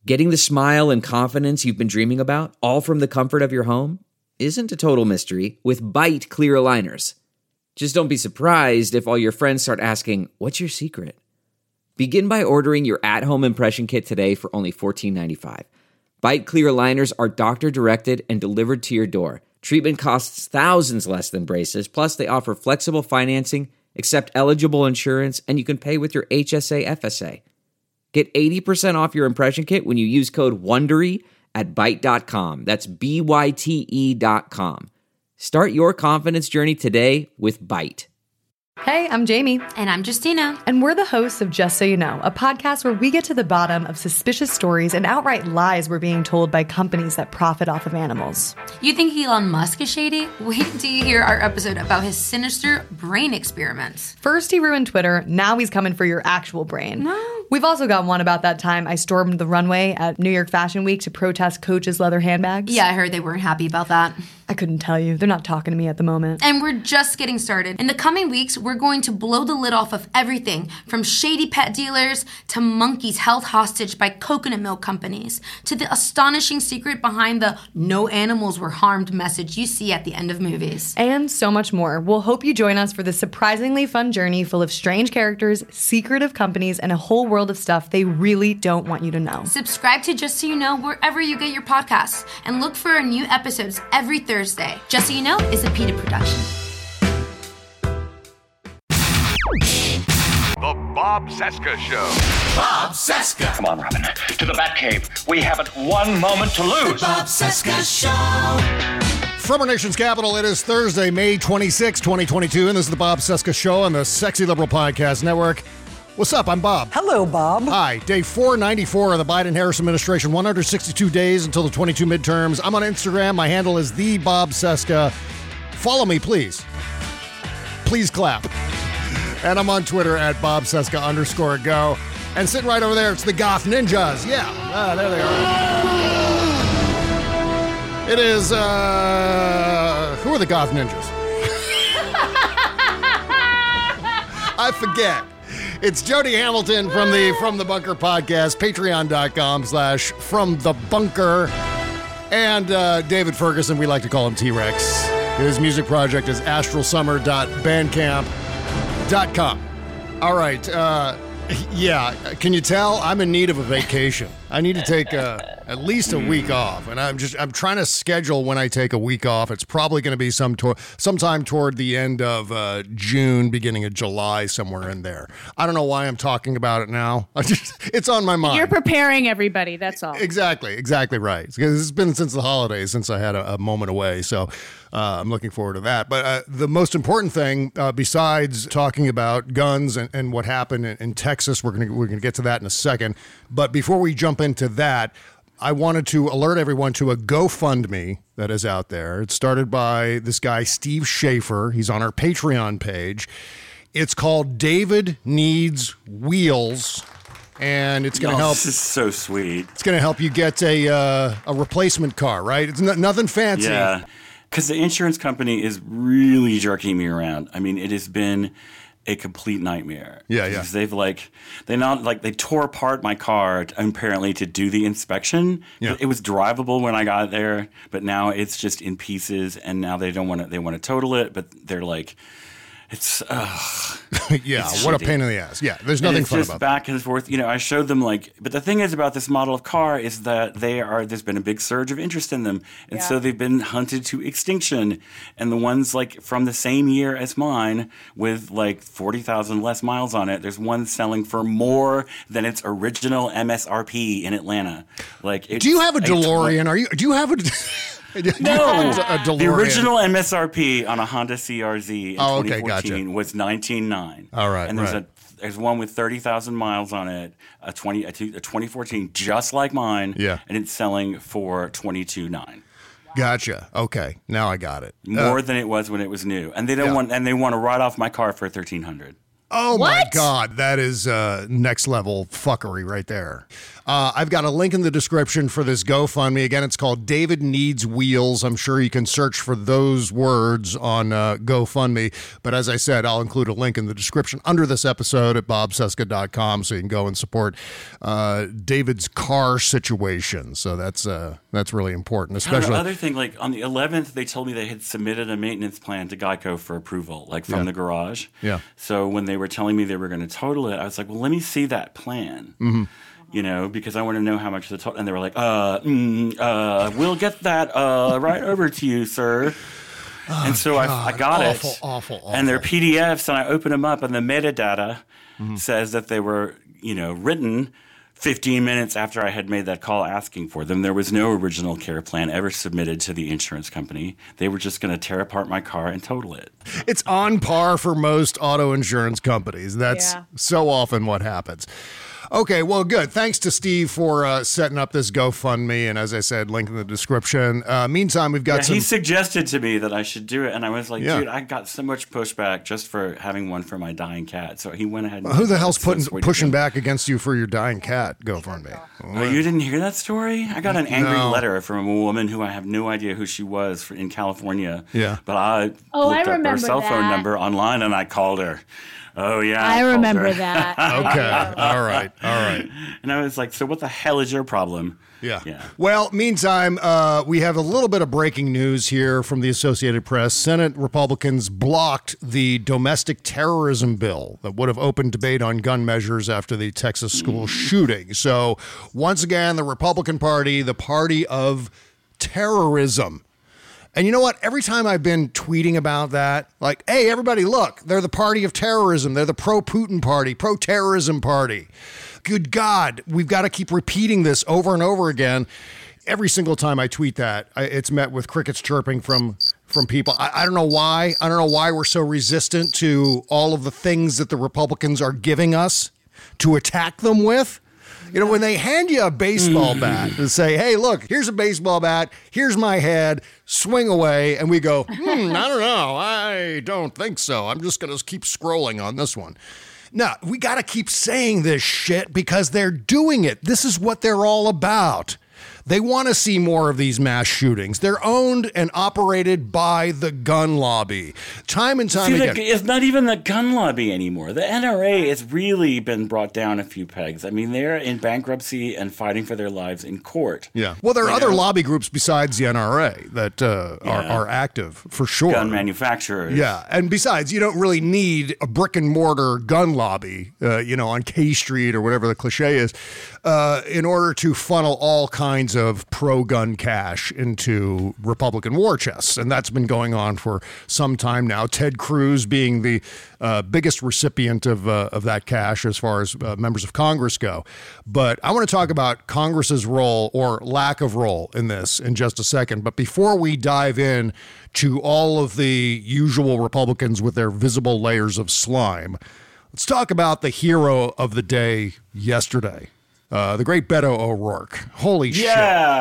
Getting the smile and confidence you've been dreaming about, all from the comfort of your home, isn't a total mystery with Byte clear aligners. Just don't be surprised if all your friends start asking, "What's your secret?" Begin by ordering your at-home impression kit today for only $14.95. Byte clear aligners are doctor-directed and delivered to your door. Treatment costs thousands less than braces, plus they offer flexible financing, accept eligible insurance, and you can pay with your HSA FSA. Get 80% off your impression kit when you use code WONDERY at Byte.com. That's BYTE.com. Start your confidence journey today with Byte. Hey, I'm Jamie. And I'm Justina. And we're the hosts of Just So You Know, a podcast where we get to the bottom of suspicious stories and outright lies we're being told by companies that profit off of animals. You think Elon Musk is shady? Wait till you hear our episode about his sinister brain experiments. First he ruined Twitter, now he's coming for your actual brain. No. We've also got one about that time I stormed the runway at New York Fashion Week to protest Coach's leather handbags. Yeah, I heard they weren't happy about that. I couldn't tell you. They're not talking to me at the moment. And we're just getting started. In the coming weeks, we're going to blow the lid off of everything from shady pet dealers to monkeys held hostage by coconut milk companies to the astonishing secret behind the "no animals were harmed" message you see at the end of movies. And so much more. We'll hope you join us for this surprisingly fun journey full of strange characters, secretive companies, and a whole world of stuff they really don't want you to know. Subscribe to Just So You Know wherever you get your podcasts and look for our new episodes every Thursday. Just So You Know is a PETA production. The Bob Cesca Show. Bob Cesca. Come on, Robin. To the Batcave. We haven't one moment to lose. The Bob Cesca Show. From our nation's capital, it is Thursday, May 26, 2022, and this is the Bob Cesca Show on the Sexy Liberal Podcast Network. What's up? I'm Bob. Hello, Bob. Hi. Day 494 of the Biden-Harris administration, 162 days until the 22 midterms. I'm on Instagram. My handle is the Bob Cesca. Follow me, please. Please clap. And I'm on Twitter at BobCesca_go. And sitting right over there, it's the Goth Ninjas. Yeah. There they are. It is, who are the Goth Ninjas? I forget. It's Jody Hamilton from the Bunker podcast, patreon.com/FromTheBunker. And David Ferguson, we like to call him T-Rex. His music project is astralsummer.bandcamp.com. All right. Yeah. Can you tell? I'm in need of a vacation. I need to take at least a week off, and I'm trying to schedule when I take a week off. It's probably going to be sometime toward the end of June, beginning of July, somewhere in there. I don't know why I'm talking about it now. It's on my mind. You're preparing everybody. That's all. Exactly right. Because it's been since the holidays since I had a moment away, so I'm looking forward to that. But the most important thing, besides talking about guns and what happened in Texas, we're gonna get to that in a second. But before we jump into that, I wanted to alert everyone to a GoFundMe that is out there. It's started by this guy, Steve Schaefer. He's on our Patreon page. It's called David Needs Wheels, and it's going to help. This is so sweet. It's going to help you get a replacement car, right? It's nothing fancy. Yeah, because the insurance company is really jerking me around. I mean, it has been a complete nightmare. Yeah. They tore apart my car apparently to do the inspection. Yeah. It was drivable when I got there, but now it's just in pieces. And now they want to total it, but they're like, it's yeah. It's what shitty. A pain in the ass. Yeah. There's nothing fun about back and forth. I showed them but the thing is about this model of car is that there's been a big surge of interest in them. And so they've been hunted to extinction. And the ones from the same year as mine with 40,000 less miles on it, there's one selling for more than its original MSRP in Atlanta. Do you have a DeLorean? Do you have a... No, the original MSRP on a Honda CRZ in 2014 gotcha. was $19,900. All right, and there's one with 30,000 miles on it, a 2014, just like mine. Yeah. And it's selling for $22,900. Gotcha. Okay, now I got it. More than it was when it was new, and they want to write off my car for $1,300. Oh, my God. That is next level fuckery right there. I've got a link in the description for this GoFundMe. Again, it's called David Needs Wheels. I'm sure you can search for those words on GoFundMe. But as I said, I'll include a link in the description under this episode at bobcesca.com so you can go and support David's car situation. So that's really important, especially. The other thing, like on the 11th, they told me they had submitted a maintenance plan to Geico for approval, like from the garage. Yeah. So when they were telling me they were going to total it, I was like, well, let me see that plan. Mm-hmm. You know, because I want to know how much the total. And they were like, we'll get that right over to you, sir. And so I got awful. And they're PDFs, and I open them up, and the metadata says that they were, written 15 minutes after I had made that call asking for them. There was no original care plan ever submitted to the insurance company. They were just going to tear apart my car and total it. It's on par for most auto insurance companies. That's so often what happens. Okay, well, good. Thanks to Steve for setting up this GoFundMe, and as I said, link in the description. Meantime, we've got some... He suggested to me that I should do it, and I was like, dude, I got so much pushback just for having one for my dying cat. So he went ahead and... Who the hell's pushing back against you for your dying cat GoFundMe? Oh, you didn't hear that story? I got an angry letter from a woman who I have no idea who she was in California. Yeah. But I looked up her cell phone number online, and I called her. Oh, yeah. I remember that. Okay. All right. And I was like, so what the hell is your problem? Yeah. Well, meantime, we have a little bit of breaking news here from the Associated Press. Senate Republicans blocked the domestic terrorism bill that would have opened debate on gun measures after the Texas school shooting. So once again, the Republican Party, the party of terrorism. And you know what? Every time I've been tweeting about that, like, hey, everybody, look, they're the party of terrorism. They're the pro-Putin party, pro-terrorism party. Good God, we've got to keep repeating this over and over again. Every single time I tweet that, it's met with crickets chirping from people. I don't know why. I don't know why we're so resistant to all of the things that the Republicans are giving us to attack them with. When they hand you a baseball bat and say, hey, look, here's a baseball bat, here's my head, swing away, and we go, I don't know, I don't think so. I'm just going to keep scrolling on this one. No, we got to keep saying this shit because they're doing it. This is what they're all about. They want to see more of these mass shootings. They're owned and operated by the gun lobby. Time and time again. It's not even the gun lobby anymore. The NRA has really been brought down a few pegs. I mean, they're in bankruptcy and fighting for their lives in court. Yeah. Well, there are other lobby groups besides the NRA that are active, for sure. Gun manufacturers. Yeah. And besides, you don't really need a brick and mortar gun lobby, on K Street or whatever the cliche is, in order to funnel all kinds of pro-gun cash into Republican war chests. And that's been going on for some time now. Ted Cruz being the biggest recipient of that cash as far as members of Congress go. But I want to talk about Congress's role or lack of role in this in just a second. But before we dive in to all of the usual Republicans with their visible layers of slime, let's talk about the hero of the day yesterday. The great Beto O'Rourke. Holy shit.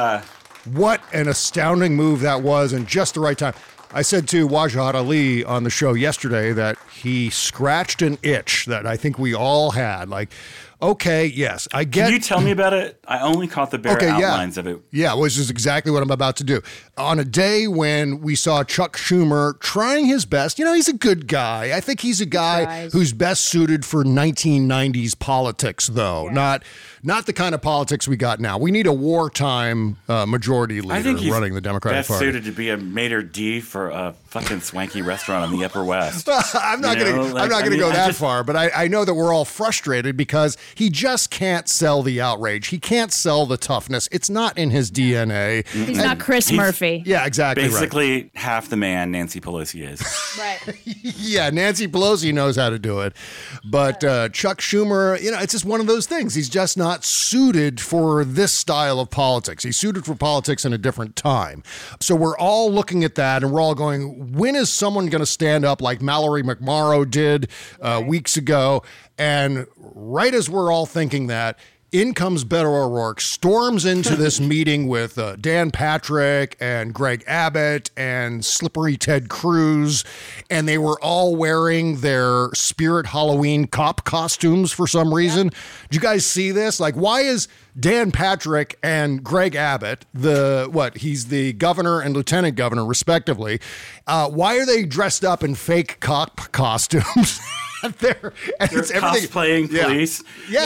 What an astounding move that was, and just the right time. I said to Wajahat Ali on the show yesterday that he scratched an itch that I think we all had. Like, okay, yes, I get... Can you tell me about it? I only caught the bare outlines of it. Yeah, which is exactly what I'm about to do. On a day when we saw Chuck Schumer trying his best, he's a good guy. I think he's a guy who's best suited for 1990s politics, though. Yeah. Not the kind of politics we got now. We need a wartime majority leader running the Democratic Party. Best suited to be a maitre d' for a fucking swanky restaurant on the Upper West. I'm not going to go that far, but I know that we're all frustrated because he just can't sell the outrage. He can't sell the toughness. It's not in his DNA. He's not Chris Murphy. Yeah, exactly. Basically, half the man Nancy Pelosi is. Right. Yeah, Nancy Pelosi knows how to do it. But Chuck Schumer, it's just one of those things. He's just not suited for this style of politics. He's suited for politics in a different time. So we're all looking at that and we're all going, when is someone going to stand up like Mallory McMorrow did weeks ago? And right as we're all thinking that, in comes Beto O'Rourke, storms into this meeting with Dan Patrick and Greg Abbott and Slippery Ted Cruz, and they were all wearing their Spirit Halloween cop costumes for some reason. Yeah. Did you guys see this? Like, why is Dan Patrick and Greg Abbott, he's the governor and lieutenant governor, respectively, why are they dressed up in fake cop costumes? They're cosplaying police.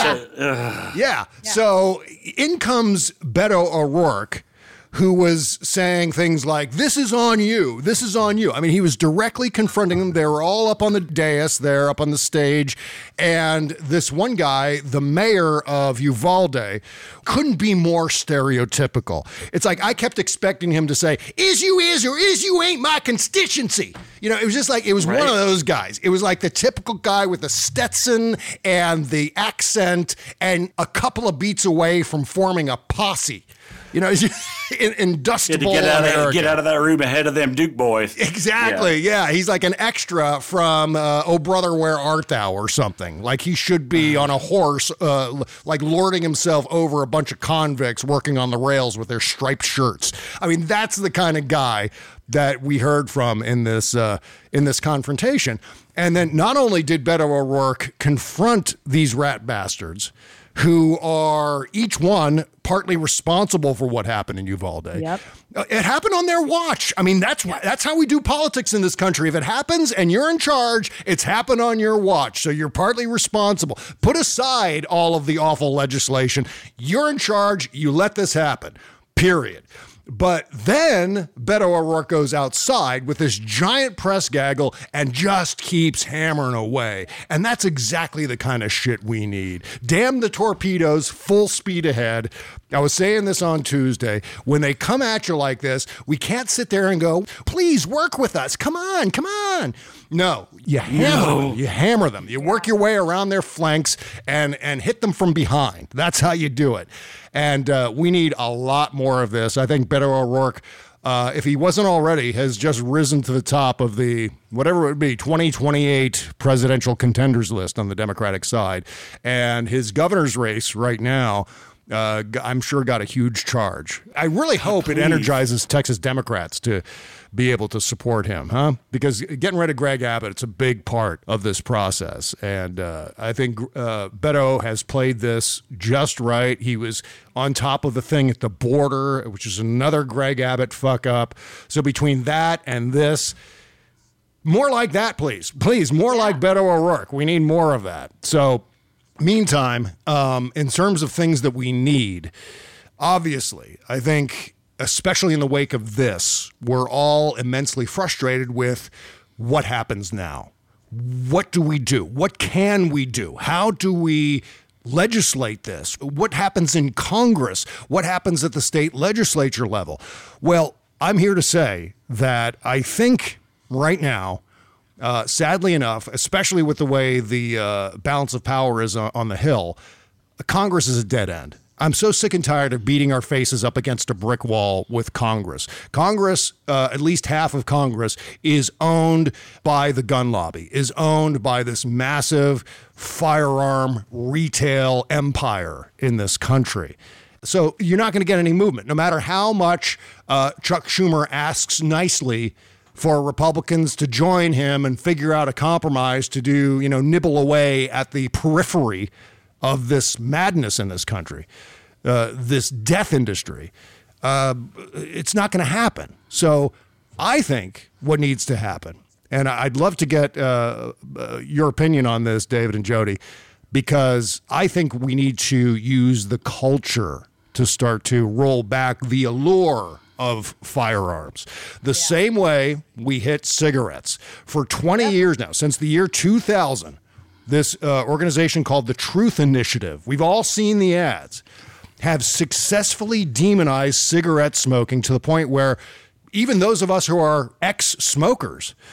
Yeah. So in comes Beto O'Rourke, who was saying things like, this is on you. This is on you. I mean, he was directly confronting them. They were all up on the dais there, up on the stage. And this one guy, the mayor of Uvalde, couldn't be more stereotypical. It's like, I kept expecting him to say, is you or is you ain't my constituency. You know, it was just like, it was one of those guys. It was like the typical guy with the Stetson and the accent and a couple of beats away from forming a posse. You know, industrial American. Get out of that room ahead of them Duke boys. Exactly, yeah. He's like an extra from Oh Brother, Where Art Thou or something. Like he should be on a horse, like lording himself over a bunch of convicts working on the rails with their striped shirts. I mean, that's the kind of guy that we heard from in this confrontation. And then not only did Beto O'Rourke confront these rat bastards, who are each one partly responsible for what happened in Uvalde. Yep. It happened on their watch. I mean, that's how we do politics in this country. If it happens and you're in charge, it's happened on your watch. So you're partly responsible. Put aside all of the awful legislation. You're in charge. You let this happen, period. But then Beto O'Rourke goes outside with this giant press gaggle and just keeps hammering away. And that's exactly the kind of shit we need. Damn the torpedoes, full speed ahead. I was saying this on Tuesday. When they come at you like this, we can't sit there and go, please work with us. Come on, come on. No, you hammer them. You hammer them. You work your way around their flanks and hit them from behind. That's how you do it. And we need a lot more of this. I think Beto O'Rourke, if he wasn't already, has just risen to the top of the, whatever it would be, 2028 presidential contenders list on the Democratic side. And his governor's race right now, I'm sure got a huge charge. I really hope it energizes Texas Democrats to be able to support him, because getting rid of Greg Abbott, it's a big part of this process. And I think Beto has played this just right. He was on top of the thing at the border, which is another Greg Abbott fuck up. So between that and this, more like that, please. Please, more like Beto O'Rourke. We need more of that. So meantime, in terms of things that we need, obviously, I think, especially in the wake of this, we're all immensely frustrated with what happens now. What do we do? What can we do? How do we legislate this? What happens in Congress? What happens at the state legislature level? Well, I'm here to say that I think right now, sadly enough, especially with the way the balance of power is on the Hill, Congress is a dead end. I'm so sick and tired of beating our faces up against a brick wall with Congress. Congress, at least half of Congress, is owned by the gun lobby, is owned by this massive firearm retail empire in this country. So you're not going to get any movement, no matter how much Chuck Schumer asks nicely for Republicans to join him and figure out a compromise to do, nibble away at the periphery of this madness in this country, this death industry. It's not going to happen. So I think what needs to happen, and I'd love to get your opinion on this, David and Jody, because I think we need to use the culture to start to roll back the allure of firearms. The same way we hit cigarettes. For 20 years now, since the year 2000, this organization called the Truth Initiative, we've all seen the ads, have successfully demonized cigarette smoking to the point where even those of us who are ex-smokers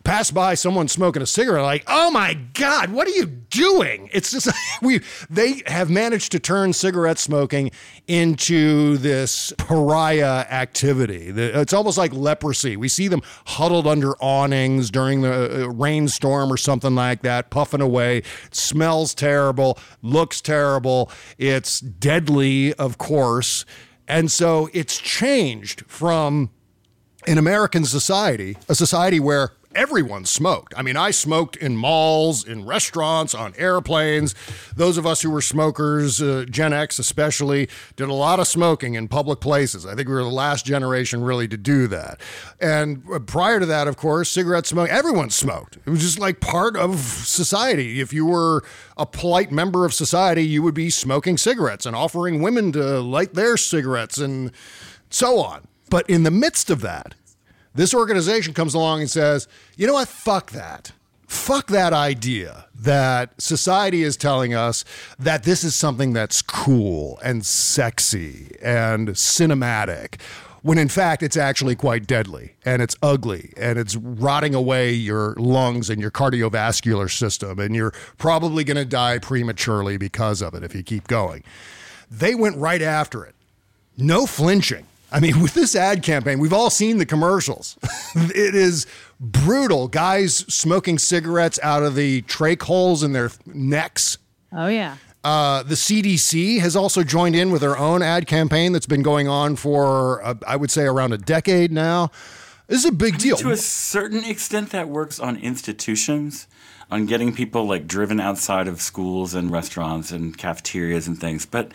pass by someone smoking a cigarette, like, oh my God, what are you doing? It's just, they have managed to turn cigarette smoking into this pariah activity. It's almost like leprosy. We see them huddled under awnings during the rainstorm or something like that, puffing away. It smells terrible, looks terrible. It's deadly, of course. And so it's changed from in American society, a society where everyone smoked. I mean, I smoked in malls, in restaurants, on airplanes. Those of us who were smokers, Gen X especially, did a lot of smoking in public places. I think we were the last generation really to do that. And prior to that, of course, cigarette smoking, everyone smoked. It was just like part of society. If you were a polite member of society, you would be smoking cigarettes and offering women to light their cigarettes and so on. But in the midst of that, this organization comes along and says, you know what, fuck that. Fuck that idea that society is telling us that this is something that's cool and sexy and cinematic, when in fact it's actually quite deadly and it's ugly and it's rotting away your lungs and your cardiovascular system, and you're probably going to die prematurely because of it if you keep going. They went right after it. No flinching. I mean, with this ad campaign, we've all seen the commercials. It is brutal. Guys smoking cigarettes out of the trach holes in their necks. Oh, yeah. The CDC has also joined in with their own ad campaign that's been going on for, I would say, around a decade now. This is a big deal. To a certain extent, that works on institutions, on getting people like driven outside of schools and restaurants and cafeterias and things. But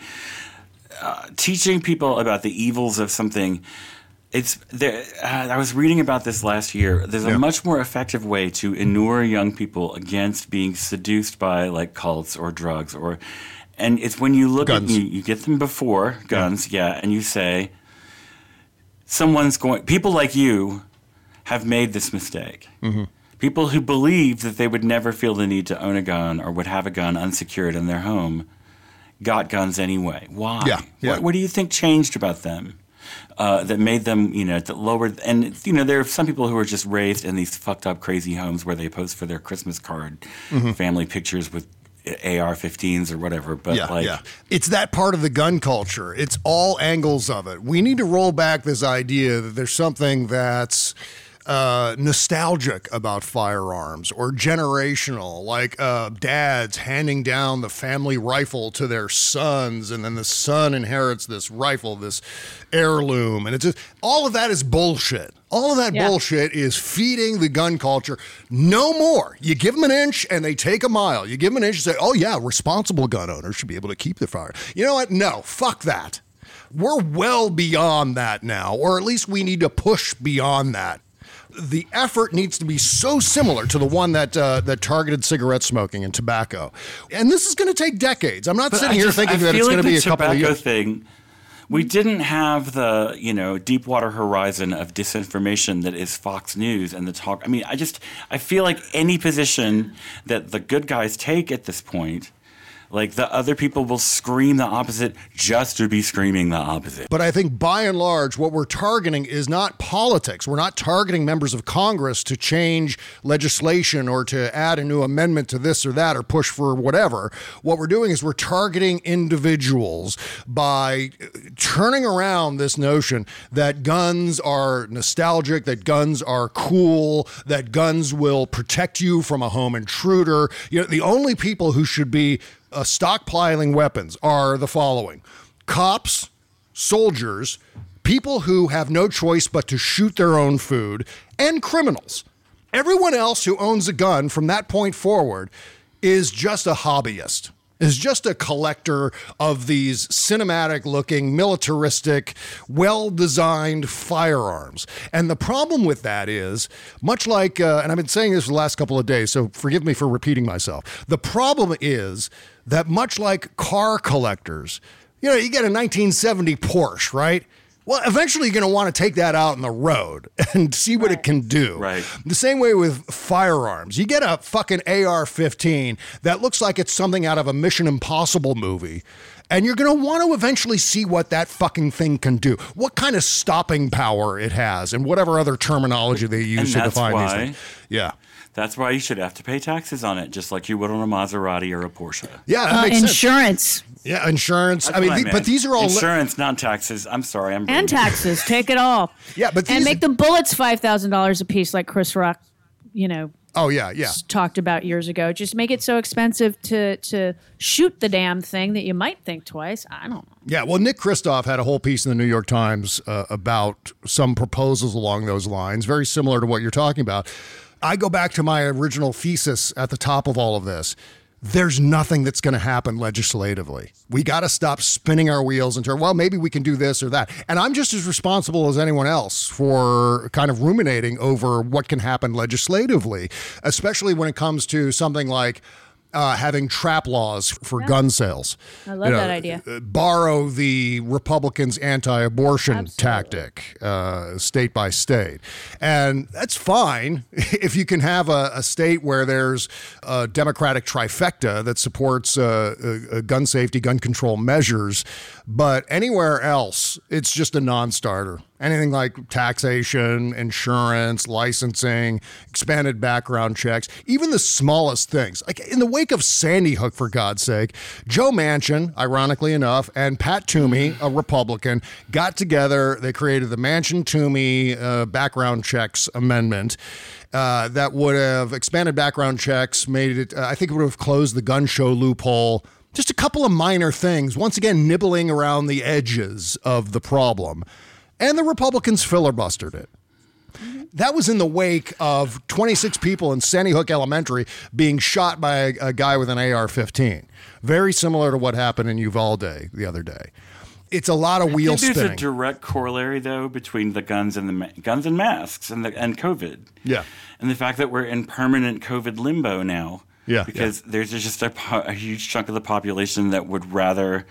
teaching people about the evils of something, it's there. I was reading about this last year. There's a much more effective way to inure young people against being seduced by like cults or drugs, and it's when you look guns. at you get them before guns, and you say, people like you have made this mistake. Mm-hmm. People who believed that they would never feel the need to own a gun or would have a gun unsecured in their home got guns anyway. Why? Yeah. What do you think changed about them that made them, that lowered? And, there are some people who are just raised in these fucked up, crazy homes where they post for their Christmas card family pictures with AR-15s or whatever. But it's that part of the gun culture. It's all angles of it. We need to roll back this idea that there's something that's nostalgic about firearms or generational, like dads handing down the family rifle to their sons, and then the son inherits this rifle, this heirloom, and it's just, all of that is bullshit. All of that bullshit is feeding the gun culture. No more. You give them an inch and they take a mile. You give them an inch and say, oh yeah, responsible gun owners should be able to keep the fire. You know what? No, fuck that. We're well beyond that now, or at least we need to push beyond that. The effort needs to be so similar to the one that targeted cigarette smoking and tobacco. And this is going to take decades. I'm not sitting here thinking that it's going to be a couple of years. Thing, we didn't have the, Deepwater Horizon of disinformation that is Fox News and the talk. I mean, I feel like any position that the good guys take at this point, like the other people will scream the opposite just to be screaming the opposite. But I think by and large, what we're targeting is not politics. We're not targeting members of Congress to change legislation or to add a new amendment to this or that or push for whatever. What we're doing is we're targeting individuals by turning around this notion that guns are nostalgic, that guns are cool, that guns will protect you from a home intruder. The only people who should be stockpiling weapons are the following: cops, soldiers, people who have no choice but to shoot their own food, and criminals. Everyone else who owns a gun from that point forward is just a hobbyist, is just a collector of these cinematic-looking, militaristic, well-designed firearms. And the problem with that is, much like, and I've been saying this for the last couple of days, so forgive me for repeating myself. The problem is that much like car collectors, you get a 1970 Porsche, right? Well, eventually you're going to want to take that out on the road and see what it can do. Right. The same way with firearms. You get a fucking AR-15 that looks like it's something out of a Mission Impossible movie, And you're going to want to eventually see what that fucking thing can do, what kind of stopping power it has, and whatever other terminology they use to define these things. Yeah. That's why you should have to pay taxes on it, just like you would on a Maserati or a Porsche. Yeah, that makes insurance. sense. Yeah, insurance. That's but these are all insurance, not taxes. I'm sorry, and taxes. Take it all. Yeah, but and make the bullets $5,000 a piece, like Chris Rock, Oh yeah. talked about years ago. Just make it so expensive to shoot the damn thing that you might think twice. I don't know. Yeah, well, Nick Kristof had a whole piece in the New York Times about some proposals along those lines, very similar to what you're talking about. I go back to my original thesis at the top of all of this. There's nothing that's going to happen legislatively. We got to stop spinning our wheels and turn, well, maybe we can do this or that. And I'm just as responsible as anyone else for kind of ruminating over what can happen legislatively, especially when it comes to something like having trap laws for gun sales. I love that idea. Borrow the Republicans' anti-abortion tactic, state by state. And that's fine if you can have a state where there's a Democratic trifecta that supports gun safety, gun control measures. But anywhere else, it's just a non-starter. Anything like taxation, insurance, licensing, expanded background checks, even the smallest things. Like in the wake of Sandy Hook, for God's sake, Joe Manchin, ironically enough, and Pat Toomey, a Republican, got together. They created the Manchin-Toomey background checks amendment that would have expanded background checks, made it, I think it would have closed the gun show loophole. Just a couple of minor things, once again, nibbling around the edges of the problem. And the Republicans filibustered it. That was in the wake of 26 people in Sandy Hook Elementary being shot by a guy with an AR-15. Very similar to what happened in Uvalde the other day. It's a lot of wheel spinning. There's a direct corollary, though, between the guns and guns and masks and COVID. Yeah. And the fact that we're in permanent COVID limbo now. Yeah. Because there's just a huge chunk of the population that would rather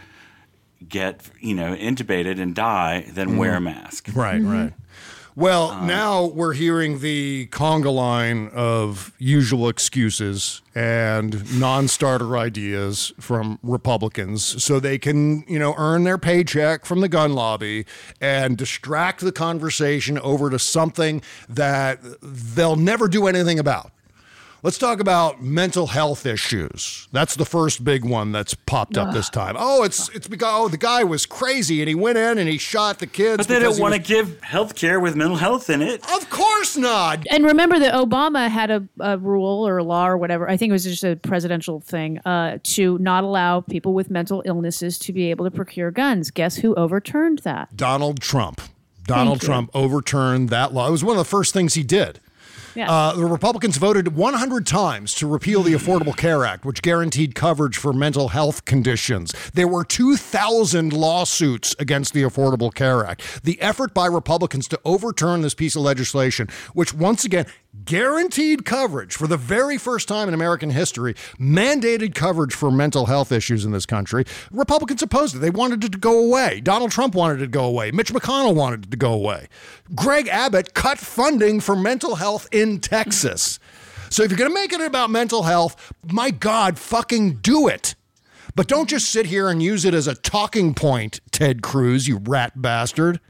get, intubated and die than wear a mask. Right, right. Well, now we're hearing the conga line of usual excuses and non-starter ideas from Republicans so they can, earn their paycheck from the gun lobby and distract the conversation over to something that they'll never do anything about. Let's talk about mental health issues. That's the first big one that's popped up this time. Oh, it's because the guy was crazy and he went in and he shot the kids. But they don't want to give health care with mental health in it. Of course not. And remember that Obama had a rule or a law or whatever, I think it was just a presidential thing, to not allow people with mental illnesses to be able to procure guns. Guess who overturned that? Donald Trump. Donald Trump overturned that law. It was one of the first things he did. Yeah. The Republicans voted 100 times to repeal the Affordable Care Act, which guaranteed coverage for mental health conditions. There were 2,000 lawsuits against the Affordable Care Act. The effort by Republicans to overturn this piece of legislation, which once again guaranteed coverage for the very first time in American history, mandated coverage for mental health issues in this country. Republicans opposed it. They wanted it to go away. Donald Trump wanted it to go away. Mitch McConnell wanted it to go away. Greg Abbott cut funding for mental health in Texas. So if you're going to make it about mental health, my God, fucking do it. But don't just sit here and use it as a talking point, Ted Cruz, you rat bastard.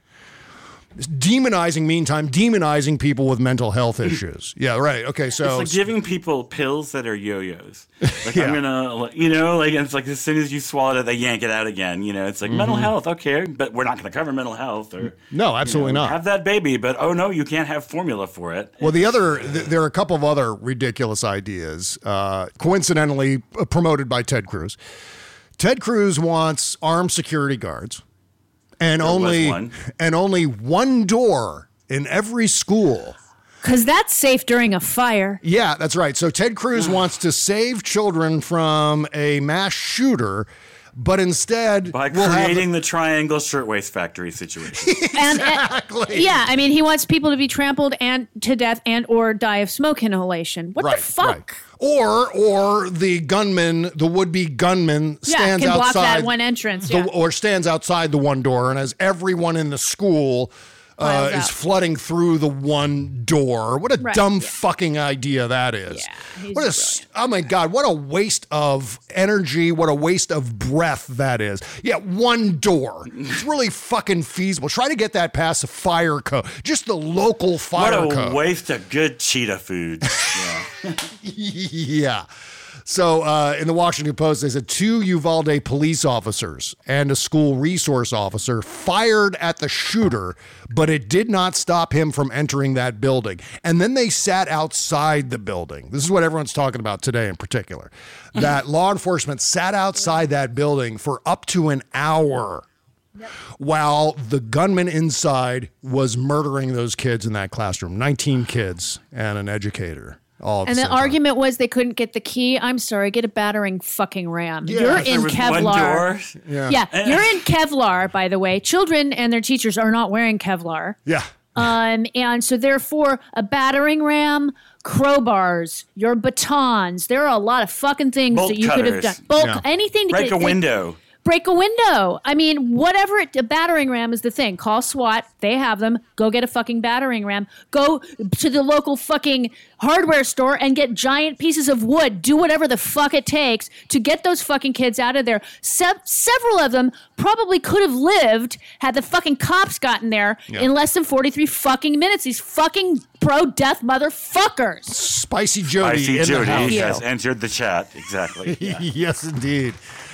Demonizing people with mental health issues. Yeah, right. Okay, so it's like giving people pills that are yo-yos. Like I'm gonna, it's like as soon as you swallow it, they yank it out again. It's like mental health, okay, but we're not going to cover mental health or no, absolutely not. Have that baby, but oh no, you can't have formula for it. Well, there are a couple of other ridiculous ideas, coincidentally promoted by Ted Cruz. Ted Cruz wants armed security guards. And only one door in every school. Because that's safe during a fire. Yeah, that's right. So Ted Cruz wants to save children from a mass shooter, but instead by creating the Triangle Shirtwaist Factory situation. Exactly. He wants people to be trampled and to death and or die of smoke inhalation. What the fuck? Right. Or the gunman, the would-be gunman stands can block outside that one entrance, or stands outside the one door and has everyone in the school Piles is out. flooding through the one door. What a dumb fucking idea that is. Yeah, Oh my God, what a waste of energy, what a waste of breath that is. Yeah, one door. It's really fucking feasible. Try to get that past the fire code, just the local fire What a code. waste of good cheetah food. Yeah. Yeah. So in the Washington Post, they said 2 Uvalde police officers and a school resource officer fired at the shooter, but it did not stop him from entering that building. And then they sat outside the building. This is what everyone's talking about today in particular, that law enforcement sat outside that building for up to an hour. While the gunman inside was murdering those kids in that classroom, 19 kids and an educator. All at And the the same time. argument was they couldn't get the key. I'm sorry, get a battering fucking ram. Yeah. You're There in was Kevlar. one door. Yeah, you're in Kevlar, by the way. Children and their teachers are not wearing Kevlar. Yeah. And so therefore, a battering ram, crowbars, your batons. There are a lot of fucking things Bolt that you could have done. cutters. Anything to Break get a window. Break a window. I mean, whatever. A battering ram is the thing. Call SWAT. They have them. Go get a fucking battering ram. Go to the local fucking hardware store and get giant pieces of wood. Do whatever the fuck it takes to get those fucking kids out of there. Several of them probably could have lived had the fucking cops gotten there in less than 43 fucking minutes. These fucking pro-death motherfuckers. Spicy Jody Spicy in the Jody house. has entered the chat. Exactly. Yeah. Yes, indeed.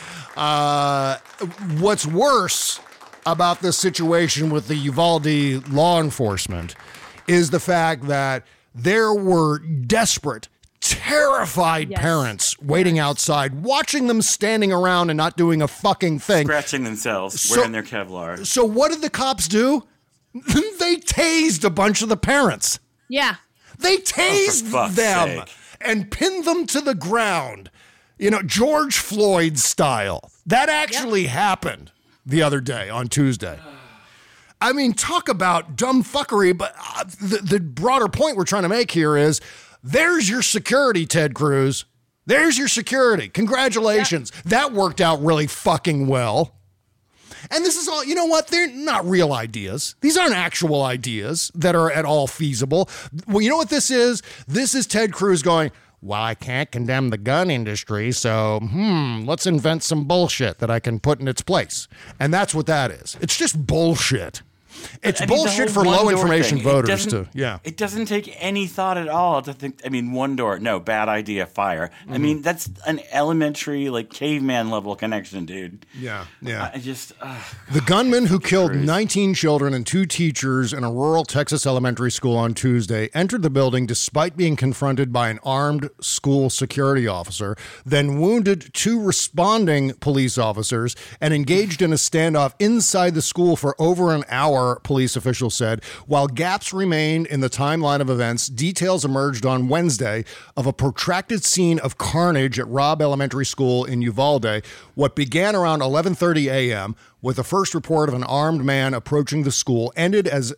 What's worse about this situation with the Uvalde law enforcement is the fact that there were desperate, terrified parents waiting outside, watching them standing around and not doing a fucking thing. Scratching themselves, So- wearing their Kevlar. So what did the cops do? They tased a bunch of the parents. Yeah. They tased fuck's them sake. and pinned them to the ground. You know, George Floyd style. That actually happened the other day on Tuesday. I mean, talk about dumb fuckery, but the broader point we're trying to make here is there's your security, Ted Cruz. There's your security. Congratulations. That worked out really fucking well. And this is all, you know what? They're not real ideas. These aren't actual ideas that are at all feasible. Well, you know what this is? This is Ted Cruz going, well, I can't condemn the gun industry, so, let's invent some bullshit that I can put in its place. And that's what that is. It's just bullshit. It's I mean, the bullshit whole for one low door information thing, voters to, It doesn't take any thought at all to think, I mean, one door, no, bad idea, fire. I mean, that's an elementary, like, caveman level connection, dude. Yeah. I just, The gunman who killed 19 children and 2 teachers in a rural Texas elementary school on Tuesday entered the building despite being confronted by an armed school security officer, then wounded 2 responding police officers and engaged in a standoff inside the school for over an hour, police officials said. While gaps remained in the timeline of events, details emerged on Wednesday of a protracted scene of carnage at Robb Elementary School in Uvalde. What began around 11:30 a.m. with the first report of an armed man approaching the school ended as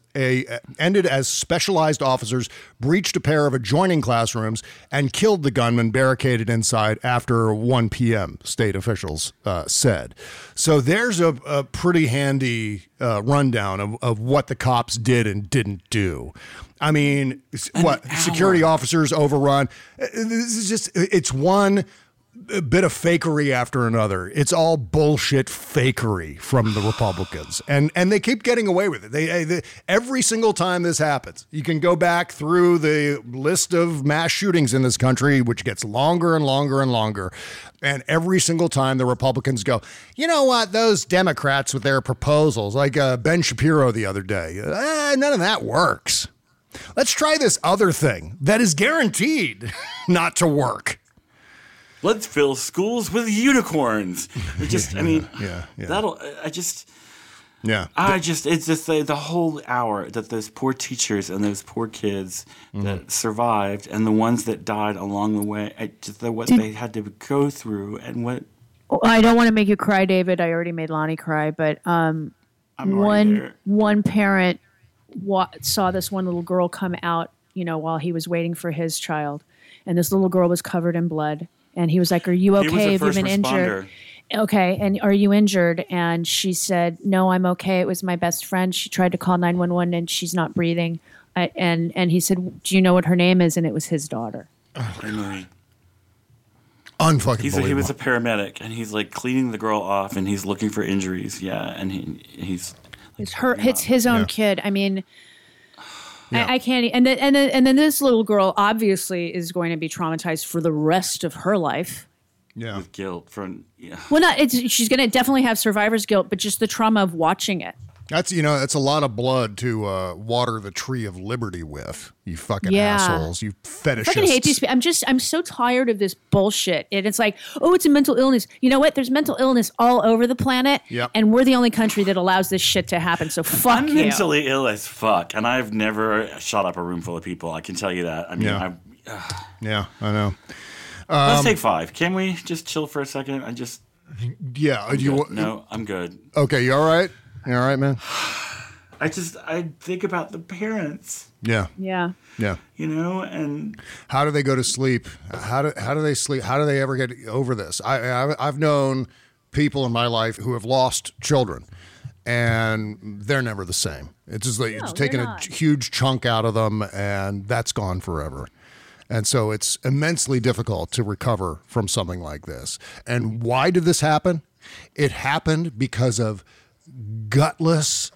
specialized officers breached a pair of adjoining classrooms and killed the gunman barricaded inside after 1 p.m., state officials said. So there's a pretty handy rundown of what the cops did and didn't do. I mean, security officers overrun. This is just, it's one bit of fakery after another. It's all bullshit fakery from the Republicans. And they keep getting away with it. They every single time this happens, you can go back through the list of mass shootings in this country, which gets longer and longer and longer. And every single time the Republicans go, you know what, those Democrats with their proposals, like Ben Shapiro the other day, none of that works. Let's try this other thing that is guaranteed not to work. let's fill schools with unicorns. It just, I mean, Yeah. it's just the whole hour that those poor teachers and those poor kids that survived and the ones that died along the way, what they had to go through and what. I don't want to make you cry, David. I already made Lonnie cry, but one parent saw this one little girl come out, while he was waiting for his child, and this little girl was covered in blood, and he was like, "Are you okay? Have you been injured?" okay, and are you injured? And she said, no, I'm okay. It was my best friend. She tried to call 911 and she's not breathing. And he said, do you know what her name is? And it was his daughter. Unfucking He was a paramedic, and he's like cleaning the girl off, and he's looking for injuries. Yeah, and he's like, it's his own kid. I mean, I can't. And then this little girl obviously is going to be traumatized for the rest of her life. Yeah, with guilt from Well, she's going to definitely have survivor's guilt, but just the trauma of watching it. That's a lot of blood to water the tree of liberty with. You fucking assholes. You fetishists. I fucking hate these people. I'm so tired of this bullshit. And it's like, oh, it's a mental illness. You know what? There's mental illness all over the planet. Yep. And we're the only country that allows this shit to happen. So fuck I'm you. mentally ill as fuck, and I've never shot up a room full of people. I can tell you that. I mean, yeah, I know. Let's take 5. Can we just chill for a second? No, I'm good. Okay, you all right? You all right, man? I think about the parents. Yeah. Yeah. Yeah. And how do they go to sleep? How do they sleep? How do they ever get over this? I've known people in my life who have lost children, and they're never the same. It's just like it's taken a huge chunk out of them, and that's gone forever. And so it's immensely difficult to recover from something like this. And why did this happen? It happened because of gutless,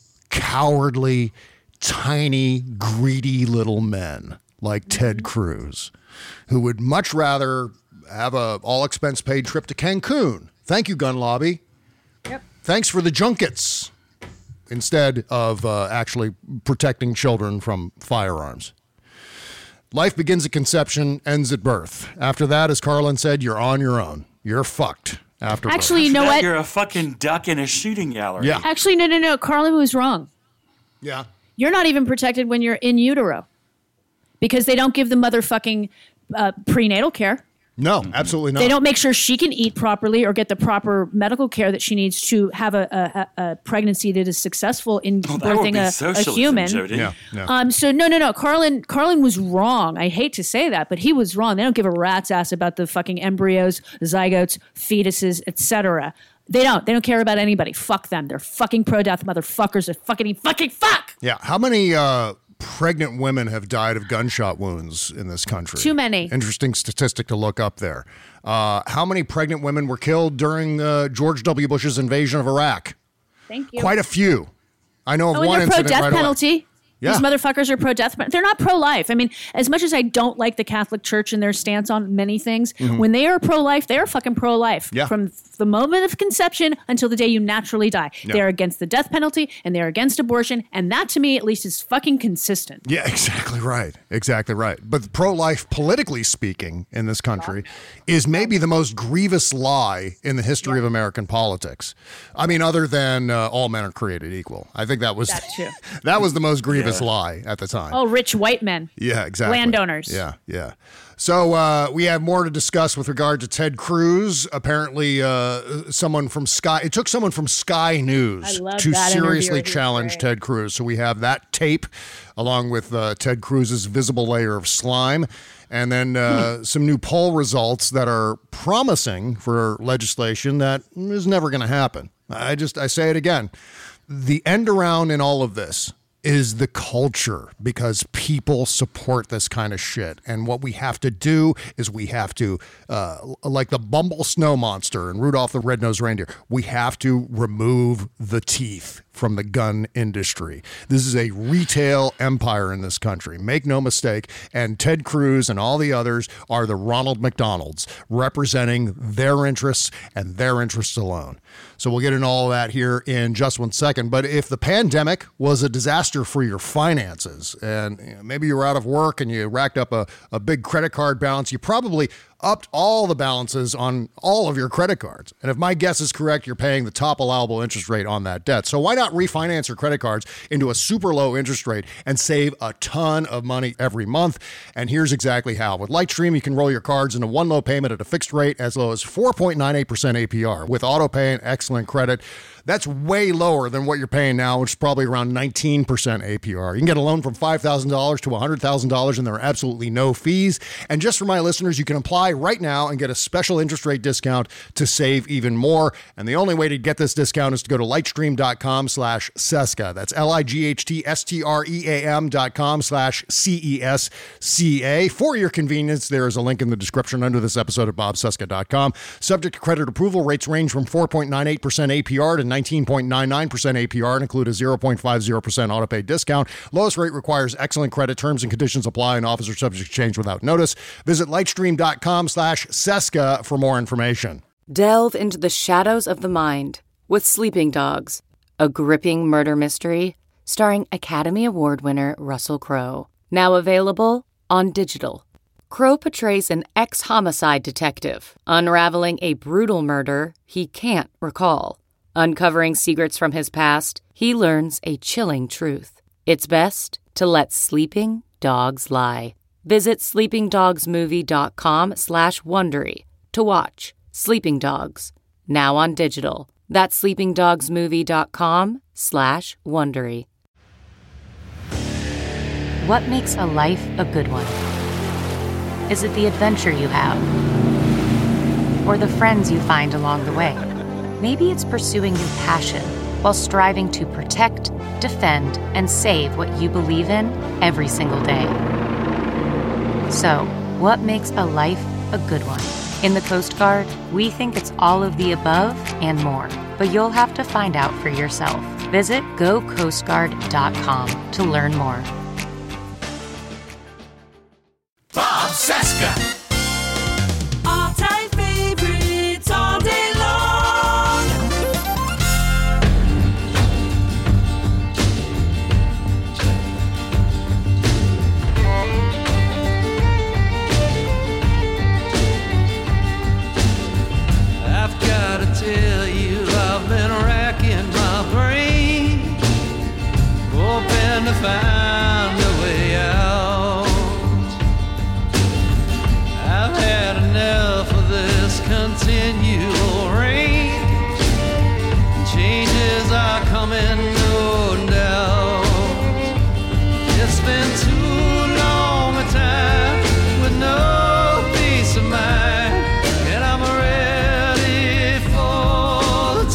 cowardly, tiny, greedy little men like Ted Cruz, who would much rather have a all-expense-paid trip to Cancun. Thank you, gun lobby. Yep. Thanks for the junkets, instead of actually protecting children from firearms. Life begins at conception, ends at birth. After that, as Carlin said, you're on your own. You're fucked. Actually, you know what? You're a fucking duck in a shooting gallery. Yeah. Actually, no. Carlin was wrong. Yeah. You're not even protected when you're in utero because they don't give the motherfucking prenatal care. No, absolutely not. They don't make sure she can eat properly or get the proper medical care that she needs to have a pregnancy that is successful in birthing a human. Jody. Yeah. So no. Carlin was wrong. I hate to say that, but he was wrong. They don't give a rat's ass about the fucking embryos, zygotes, fetuses, etc. They don't care about anybody. Fuck them. They're fucking pro-death motherfuckers. They're fucking fuck. Yeah. How many pregnant women have died of gunshot wounds in this country? Too many. Interesting statistic to look up there. How many pregnant women were killed during George W. Bush's invasion of Iraq? Thank you. Quite a few. I know of one they're incident pro-death right away. penalty. Yeah. These motherfuckers are pro-death. They're not pro-life. I mean, as much as I don't like the Catholic Church and their stance on many things, when they are pro-life, they are fucking pro-life. Yeah. From the moment of conception until the day you naturally die. Yeah. They're against the death penalty and they're against abortion. And that, to me, at least, is fucking consistent. Yeah, exactly right. Exactly right. But pro-life, politically speaking, in this country, is maybe the most grievous lie in the history of American politics. I mean, other than all men are created equal. I think that was that was the most grievous lie at the time. Oh, rich white men. Yeah, exactly. Landowners. Yeah. So we have more to discuss with regard to Ted Cruz. Apparently, someone from Sky. It took someone from Sky News to seriously challenge Ted Cruz. So we have that tape along with Ted Cruz's visible layer of slime. And then some new poll results that are promising for legislation that is never going to happen. I say it again. The end around in all of this is the culture, because people support this kind of shit. And what we have to do is we have to, like the Bumble Snow Monster and Rudolph the Red-Nosed Reindeer, we have to remove the teeth from the gun industry. This is a retail empire in this country. Make no mistake. And Ted Cruz and all the others are the Ronald McDonalds representing their interests and their interests alone. So we'll get into all of that here in just 1 second. But if the pandemic was a disaster for your finances, and maybe you were out of work and you racked up a big credit card balance, you probably upped all the balances on all of your credit cards. And if my guess is correct, you're paying the top allowable interest rate on that debt. So why not refinance your credit cards into a super low interest rate and save a ton of money every month? And here's exactly how. With Lightstream, you can roll your cards into one low payment at a fixed rate as low as 4.98% APR. With autopay and excellent credit, that's way lower than what you're paying now, which is probably around 19% APR. You can get a loan from $5,000 to $100,000, and there are absolutely no fees. And just for my listeners, you can apply Apply right now and get a special interest rate discount to save even more. And the only way to get this discount is to go to lightstream.com/Cesca. That's lightstream.com/CESCA. For your convenience, there is a link in the description under this episode at bobcesca.com. Subject to credit approval, rates range from 4.98% APR to 19.99% APR and include a 0.50% autopay discount. Lowest rate requires excellent credit. Terms and conditions apply, and offers are subject to change without notice. Visit lightstream.com/Cesca for more information. Delve into the shadows of the mind with Sleeping Dogs, a gripping murder mystery starring Academy Award winner Russell Crowe. Now available on digital. Crowe portrays an ex-homicide detective unraveling a brutal murder he can't recall. Uncovering secrets from his past, he learns a chilling truth. It's best to let sleeping dogs lie. Visit sleepingdogsmovie.com/Wondery to watch Sleeping Dogs, now on digital. That's sleepingdogsmovie.com/Wondery. What makes a life a good one? Is it the adventure you have? Or the friends you find along the way? Maybe it's pursuing your passion while striving to protect, defend, and save what you believe in every single day. So, what makes a life a good one? In the Coast Guard, we think it's all of the above and more, but you'll have to find out for yourself. Visit GoCoastGuard.com to learn more. Bob Cesca. All-time favorites all day long. I've got to tell you, I've been racking my brain, hoping to find a way out. I've had enough of this continual rain. Changes are coming, no doubt. It's been too long a time with no peace of mind, and I'm ready for the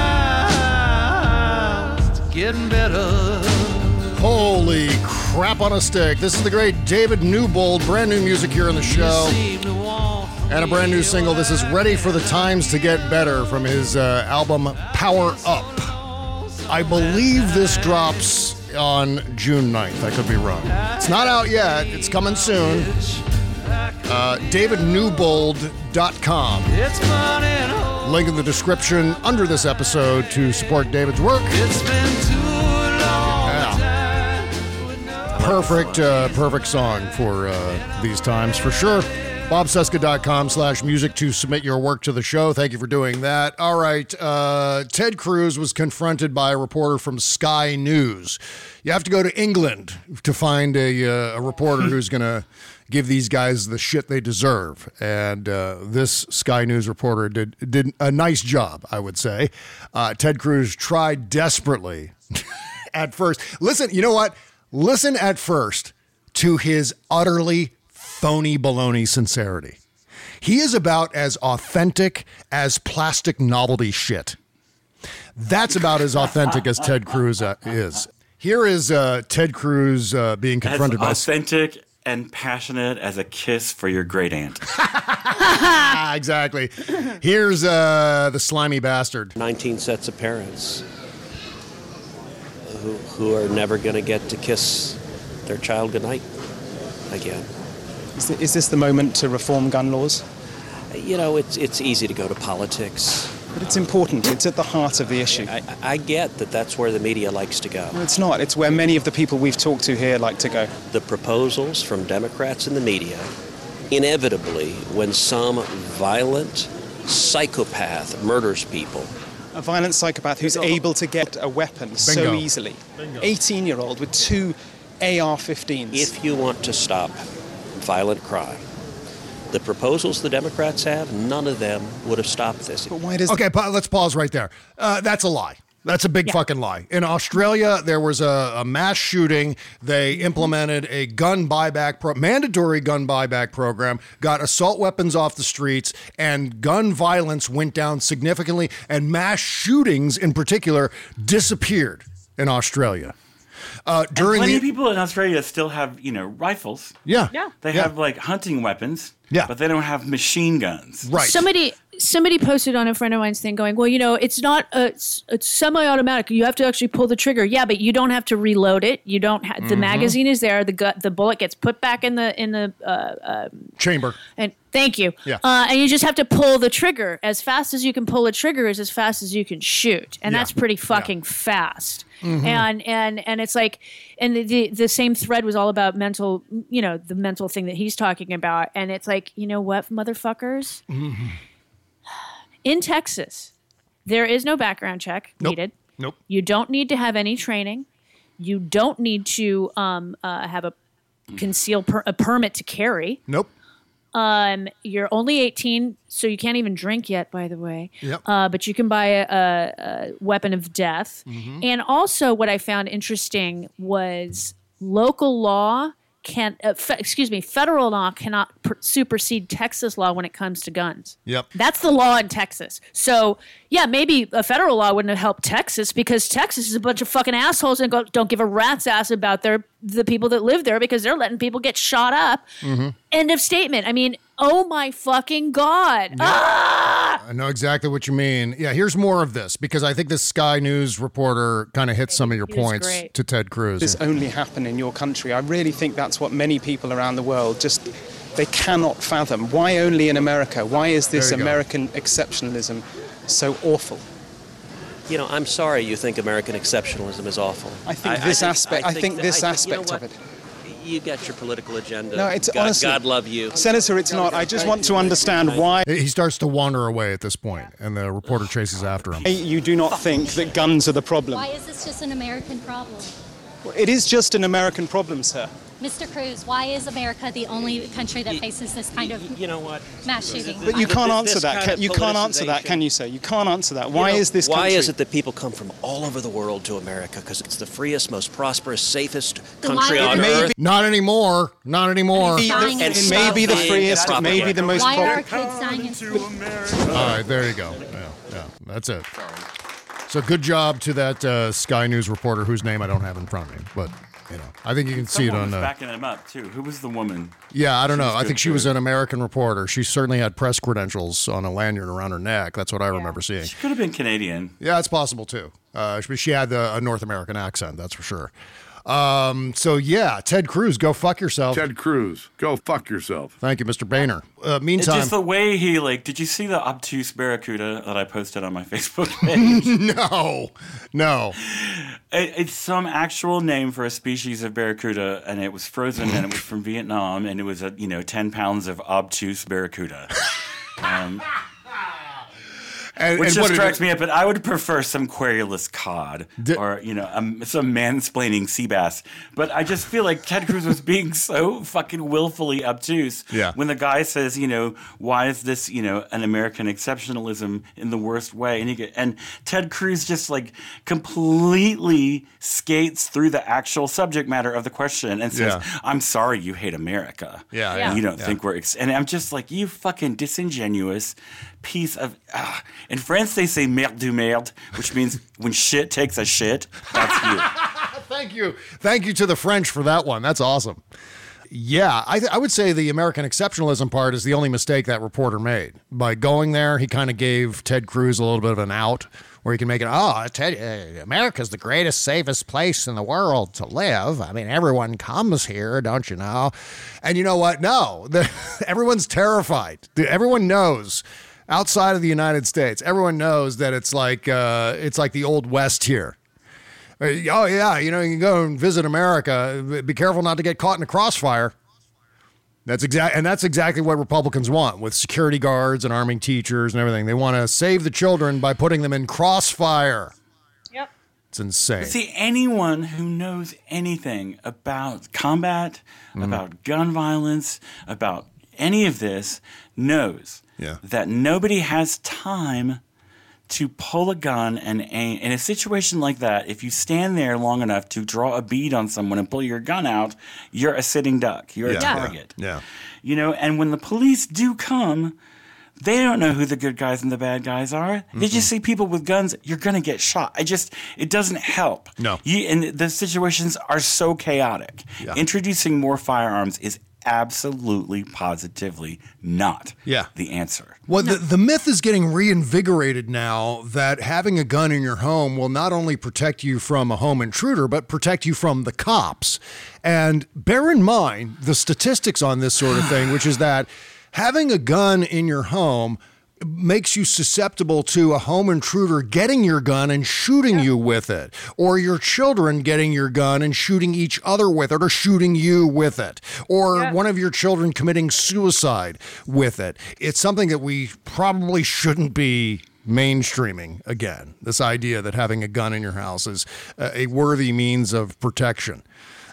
times to getting better. Holy crap on a stick. This is the great David Newbold. Brand new music here on the show. And a brand new single. This is Ready for the Times to Get Better from his album Power Up. I believe this drops on June 9th. I could be wrong. It's not out yet. It's coming soon. DavidNewbold.com. Link in the description under this episode to support David's work. It's been too long. Perfect song for these times, for sure. BobCesca.com/music to submit your work to the show. Thank you for doing that. All right. Ted Cruz was confronted by a reporter from Sky News. You have to go to England to find a reporter who's going to give these guys the shit they deserve. And this Sky News reporter did a nice job, I would say. Ted Cruz tried desperately at first. Listen, you know what? Listen at first to his utterly phony baloney sincerity. He is about as authentic as plastic novelty shit. That's about as authentic as Ted Cruz is. Here is Ted Cruz being confronted by... authentic and passionate as a kiss for your great aunt. Exactly. Here's the slimy bastard. 19 sets of parents who are never going to get to kiss their child goodnight again. Is this the moment to reform gun laws? You know, it's easy to go to politics. But it's important. It's at the heart of the issue. I get that that's where the media likes to go. No, it's not. It's where many of the people we've talked to here like to go. The proposals from Democrats in the media, inevitably, when some violent psychopath murders people. A violent psychopath who's able to get a weapon so easily. 18-year-old with 2 AR-15s. If you want to stop violent crime, the proposals the Democrats have, none of them would have stopped this. But why does... Okay, let's pause right there. That's a lie. That's a big fucking lie. In Australia, there was a mass shooting. They implemented a mandatory gun buyback program, got assault weapons off the streets, and gun violence went down significantly, and mass shootings in particular disappeared in Australia. Plenty of people in Australia still have, rifles. Yeah. They have like hunting weapons. Yeah. But they don't have machine guns. Right. Somebody posted on a friend of mine's thing going, well, it's not it's semi-automatic. You have to actually pull the trigger. Yeah, but you don't have to reload it. You don't the magazine is there. The bullet gets put back in the chamber. And thank you. Yeah. And you just have to pull the trigger. As fast as you can pull a trigger is as fast as you can shoot. And that's pretty fucking fast. Mm-hmm. And it's like, and the same thread was all about mental, the mental thing that he's talking about. And it's like, you know what, motherfuckers? Mm-hmm. In Texas, there is no background check needed. Nope. You don't need to have any training. You don't need to have a a permit to carry. Nope. You're only 18, so you can't even drink yet, by the way. Yep. But you can buy a weapon of death. Mm-hmm. And also what I found interesting was local law federal law cannot supersede Texas law when it comes to guns. Yep. That's the law in Texas. So, yeah, maybe a federal law wouldn't have helped Texas because Texas is a bunch of fucking assholes and don't give a rat's ass about the people that live there because they're letting people get shot up. Mm-hmm. End of statement. I mean, oh my fucking God. Yeah. Ah! I know exactly what you mean. Yeah, here's more of this because I think this Sky News reporter kind of hit some of your points to Ted Cruz. This only happen in your country. I really think that's what many people around the world they cannot fathom. Why only in America? Why is this American exceptionalism so awful? I'm sorry you think American exceptionalism is awful. I think this aspect of it. You got your political agenda. No, it's honestly, God love you. Senator, it's not. I just want to understand why. He starts to wander away at this point, and the reporter chases after him. You do not think that guns are the problem. Why is this just an American problem? Well, it is just an American problem, sir. Mr. Cruz, why is America the only country that faces this kind of mass shooting? But you can't answer that. You can't answer that, can you, sir? You can't answer that. Why is this country? Why is it that people come from all over the world to America? Because it's the freest, most prosperous, safest country on earth. Not anymore. Not anymore. It may be the freest. It may be the most popular. Why are kids dying in school? All right, there you go. Yeah, that's it. So good job to that Sky News reporter whose name I don't have in front of me, but I think you can see it on. Backing him up too. Who was the woman? Yeah, I don't know. I think she was an American reporter. She certainly had press credentials on a lanyard around her neck. That's what I remember seeing. She could have been Canadian. Yeah, it's possible too. She had a North American accent. That's for sure. So yeah, Ted Cruz, go fuck yourself. Ted Cruz, go fuck yourself. Thank you, Mr. Boehner. Meantime, it's just the way he did you see the obtuse barracuda that I posted on my Facebook page? No. It's some actual name for a species of barracuda, and it was frozen, and it was from Vietnam, and it was 10 pounds of obtuse barracuda. Which just cracks me up, but I would prefer some querulous cod or, some mansplaining sea bass. But I just feel like Ted Cruz was being so fucking willfully obtuse when the guy says, why is this, an American exceptionalism in the worst way? And Ted Cruz just completely skates through the actual subject matter of the question and says, I'm sorry you hate America. Yeah. You don't think we're... And I'm just like, you fucking disingenuous piece of... In France, they say merde du merde, which means when shit takes a shit, that's you. Thank you to the French for that one. That's awesome. Yeah, I would say the American exceptionalism part is the only mistake that reporter made. By going there, he kind of gave Ted Cruz a little bit of an out where he can make it, America's the greatest, safest place in the world to live. I mean, everyone comes here, don't you know? And you know what? No, everyone's terrified. Everyone knows. Outside of the United States, everyone knows that it's like the Old West here. Oh yeah, you can go and visit America. Be careful not to get caught in a crossfire. That's exactly what Republicans want with security guards and arming teachers and everything. They want to save the children by putting them in crossfire. Yep. It's insane. See, anyone who knows anything about combat, about gun violence, about any of this knows that nobody has time to pull a gun and aim. In a situation like that, if you stand there long enough to draw a bead on someone and pull your gun out, you're a sitting duck. You're a target. Yeah. You know, and when the police do come, they don't know who the good guys and the bad guys are. They just see people with guns. You're going to get shot. It doesn't help. No. And the situations are so chaotic. Yeah. Introducing more firearms is absolutely, positively not the answer. Well, the myth is getting reinvigorated now that having a gun in your home will not only protect you from a home intruder, but protect you from the cops. And bear in mind the statistics on this sort of thing, which is that having a gun in your home makes you susceptible to a home intruder getting your gun and shooting you with it, or your children getting your gun and shooting each other with it, or shooting you with it, or one of your children committing suicide with it. It's something that we probably shouldn't be mainstreaming again, this idea that having a gun in your house is a worthy means of protection.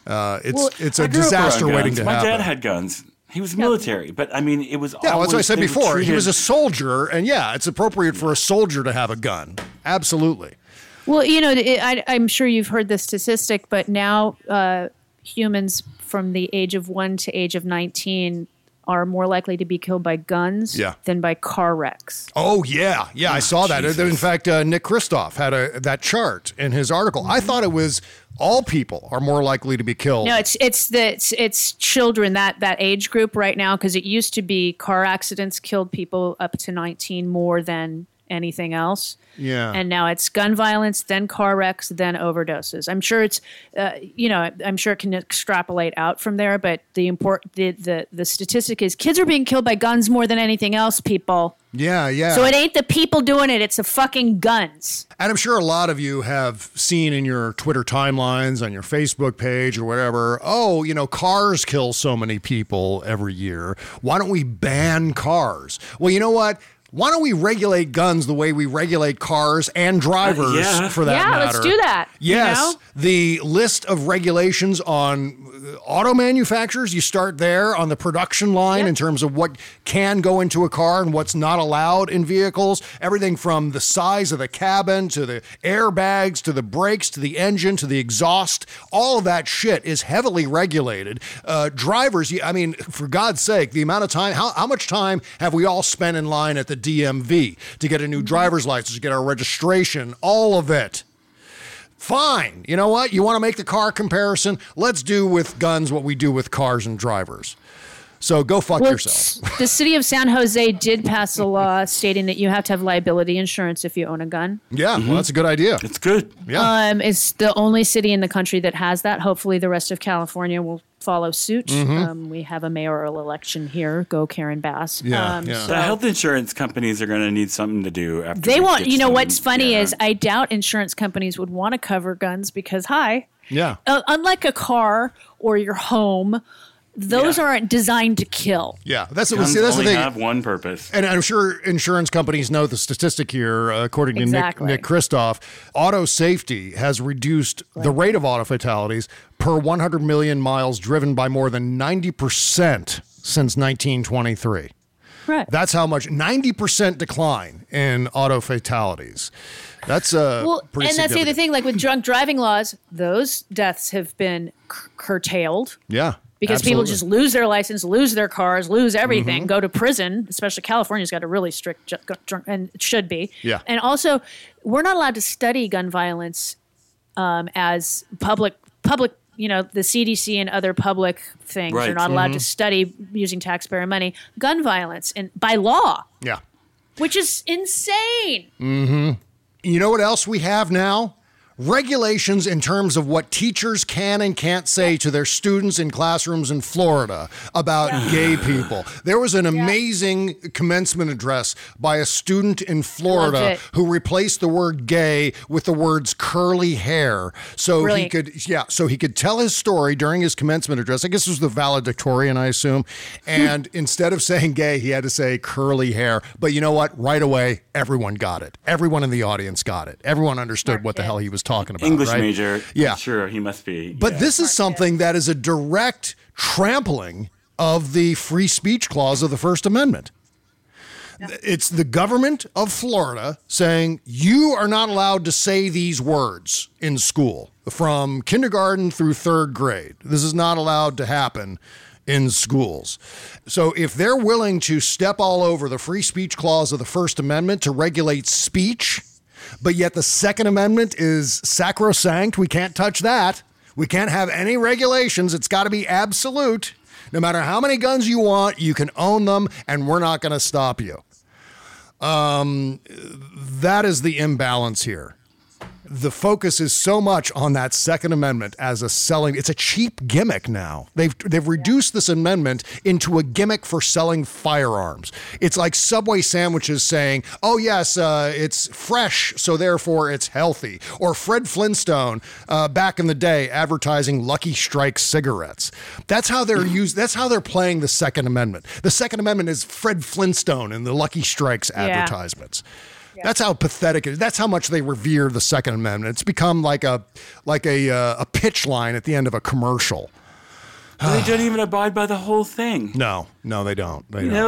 It's a disaster waiting to happen. My dad had guns. He was military, but I mean, it was that's what I said before. Treated... He was a soldier, and it's appropriate for a soldier to have a gun. Absolutely. Well, you know, I'm sure you've heard this statistic, but now humans from the age of 1 to age of 19 are more likely to be killed by guns than by car wrecks. Oh, yeah. Yeah, I saw that. Jesus. In fact, Nick Kristof had that chart in his article. I thought it was all people are more likely to be killed. No, it's children, that age group right now, because it used to be car accidents killed people up to 19 more than anything else. Yeah. And now it's gun violence, then car wrecks, then overdoses. I'm sure it's, I'm sure it can extrapolate out from there, but the statistic is kids are being killed by guns more than anything else, people. Yeah. So it ain't the people doing it, it's the fucking guns. And I'm sure a lot of you have seen in your Twitter timelines, on your Facebook page or whatever, cars kill so many people every year. Why don't we ban cars? Well, you know what? Why don't we regulate guns the way we regulate cars and drivers for that matter? Yeah, let's do that. Yes. The list of regulations on auto manufacturers, you start there on the production line in terms of what can go into a car and what's not allowed in vehicles. Everything from the size of the cabin to the airbags to the brakes to the engine to the exhaust. All of that shit is heavily regulated. Drivers, I mean, for God's sake, the amount of time, how much time have we all spent in line at the DMV to get a new driver's license, to get our registration, all of it? Fine. You know what? You want to make the car comparison? Let's do with guns what we do with cars and drivers. So go fuck yourself. The city of San Jose did pass a law stating that you have to have liability insurance if you own a gun. Yeah, well, that's a good idea. It's good. Yeah. It's the only city in the country that has that. Hopefully the rest of California will follow suit. We have a mayoral election here. Go Karen Bass. The health insurance companies are going to need something to do after they want. You know what's funny is I doubt insurance companies would want to cover guns because unlike a car or your home, those aren't designed to kill. Yeah, that's Guns the only thing. Have one purpose, and I'm sure insurance companies know the statistic here. According to Nick Kristof, auto safety has reduced the rate of auto fatalities per 100 million miles driven by more than 90% since 1923. Right. That's how much 90% decline in auto fatalities. That's pretty and that's the other thing. Like with drunk driving laws, those deaths have been curtailed. Yeah. Because people just lose their license, lose their cars, lose everything, go to prison. Especially California's got a really strict, and it should be. Yeah. And also, we're not allowed to study gun violence as public. You know, the CDC and other public things are not allowed to study using taxpayer money gun violence and by law. Yeah. Which is insane. You know what else we have now? Regulations in terms of what teachers can and can't say to their students in classrooms in Florida about gay people. There was an amazing commencement address by a student in Florida who replaced the word gay with the words curly hair. So he could tell his story during his commencement address. I guess it was the valedictorian, I assume. And instead of saying gay, he had to say curly hair. But you know what? Right away, everyone got it. Everyone in the audience got it. Everyone understood what the hell he was talking about. English right? major. Yeah. Sure, he must be. But this is something that is a direct trampling of the free speech clause of the First Amendment. It's the government of Florida saying you are not allowed to say these words in school from kindergarten through third grade. This is not allowed to happen in schools. So if they're willing to step all over the free speech clause of the First Amendment to regulate speech, but yet the Second Amendment is sacrosanct, we can't touch that. We can't have any regulations. It's got to be absolute. No matter how many guns you want, you can own them, and we're not going to stop you. That is the imbalance here. The focus is so much on that Second Amendment as a selling. It's a cheap gimmick now. They've reduced this amendment into a gimmick for selling firearms. It's like Subway sandwiches saying, "Oh yes, it's fresh, so therefore it's healthy." Or Fred Flintstone back in the day advertising Lucky Strike cigarettes. That's how they're used. That's how they're playing the Second Amendment. The Second Amendment is Fred Flintstone in the Lucky Strikes advertisements. That's how pathetic it is. That's how much they revere the Second Amendment. It's become like a pitch line at the end of a commercial. They don't even abide by the whole thing. No, they don't.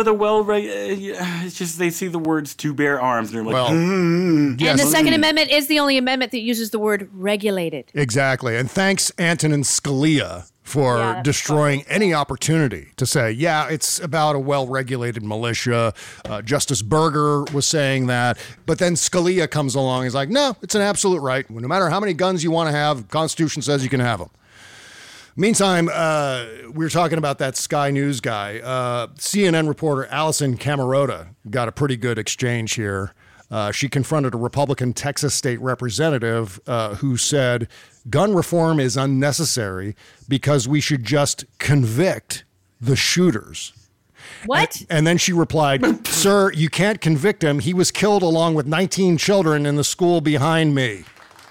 It's just they see the words "to bear arms" and they're like, well, And the Second Amendment is the only amendment that uses the word regulated. Exactly. And thanks, Antonin Scalia, for destroying any opportunity to say, yeah, it's about a well-regulated militia. Justice Berger was saying that. But then Scalia comes along and is like, no, it's an absolute right. No matter how many guns you want to have, the Constitution says you can have them. Meantime, we were talking about that Sky News guy. CNN reporter Allison Camerota got a pretty good exchange here. She confronted a Republican Texas state representative who said gun reform is unnecessary because we should just convict the shooters. What? And then she replied, "Sir, you can't convict him. He was killed along with 19 children in the school behind me."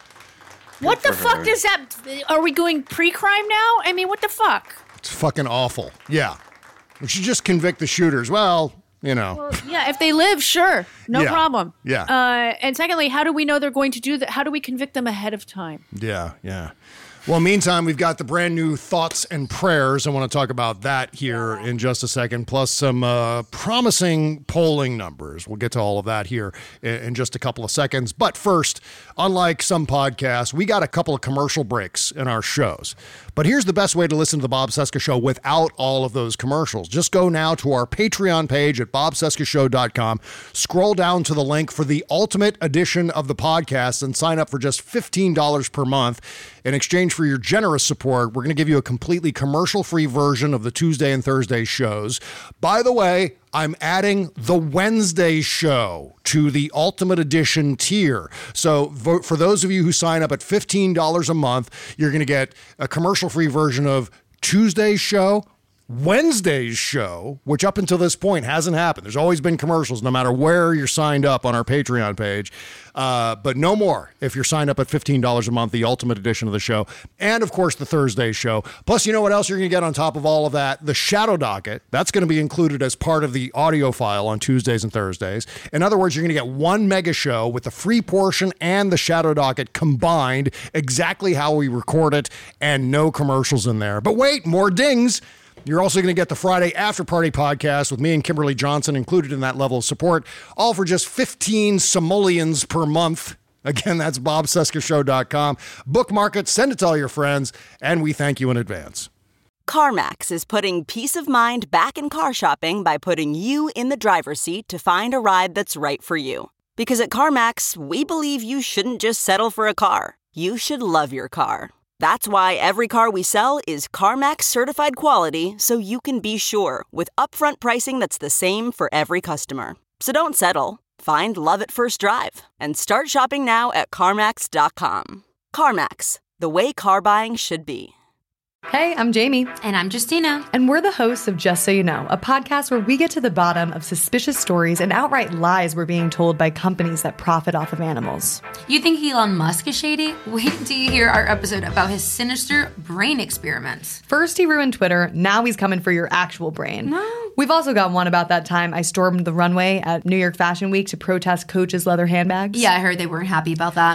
What the fuck does that... Are we going pre-crime now? I mean, what the fuck? It's fucking awful. Yeah. We should just convict the shooters. Well, you know. Well, yeah, if they live, sure. No problem. Yeah. And secondly, how do we know they're going to do that? How do we convict them ahead of time? Yeah. Well, meantime, we've got the brand new Thoughts and Prayers. I want to talk about that here in just a second, plus some promising polling numbers. We'll get to all of that here in just a couple of seconds. But first, unlike some podcasts, we got a couple of commercial breaks in our shows. But here's the best way to listen to the Bob Cesca Show without all of those commercials. Just go now to our Patreon page at bobcescashow.com. Scroll down to the link for the ultimate edition of the podcast and sign up for just $15 per month. In exchange for your generous support, we're going to give you a completely commercial-free version of the Tuesday and Thursday shows. By the way, I'm adding the Wednesday show to the Ultimate Edition tier. So for those of you who sign up at $15 a month, you're going to get a commercial-free version of Tuesday's show, Wednesday's show, which up until this point hasn't happened. There's always been commercials no matter where you're signed up on our Patreon page. But no more if you're signed up at $15 a month, the ultimate edition of the show. And, of course, the Thursday show. Plus, you know what else you're going to get on top of all of that? The Shadow Docket. That's going to be included as part of the audio file on Tuesdays and Thursdays. In other words, you're going to get one mega show with the free portion and the Shadow Docket combined, exactly how we record it, and no commercials in there. But wait, more dings. You're also going to get the Friday After Party podcast with me and Kimberly Johnson included in that level of support, all for just 15 simoleons per month. Again, that's bobcescashow.com. Bookmark it, send it to all your friends, and we thank you in advance. CarMax is putting peace of mind back in car shopping by putting you in the driver's seat to find a ride that's right for you. Because at CarMax, we believe you shouldn't just settle for a car. You should love your car. That's why every car we sell is CarMax certified quality, so you can be sure with upfront pricing that's the same for every customer. So don't settle. Find love at first drive and start shopping now at CarMax.com. CarMax, the way car buying should be. Hey, I'm Jamie. And I'm Justina. And we're the hosts of Just So You Know, a podcast where we get to the bottom of suspicious stories and outright lies we're being told by companies that profit off of animals. You think Elon Musk is shady? Wait till you hear our episode about his sinister brain experiments. First he ruined Twitter, now he's coming for your actual brain. No. We've also got one about that time I stormed the runway at New York Fashion Week to protest Coach's leather handbags. Yeah, I heard they weren't happy about that.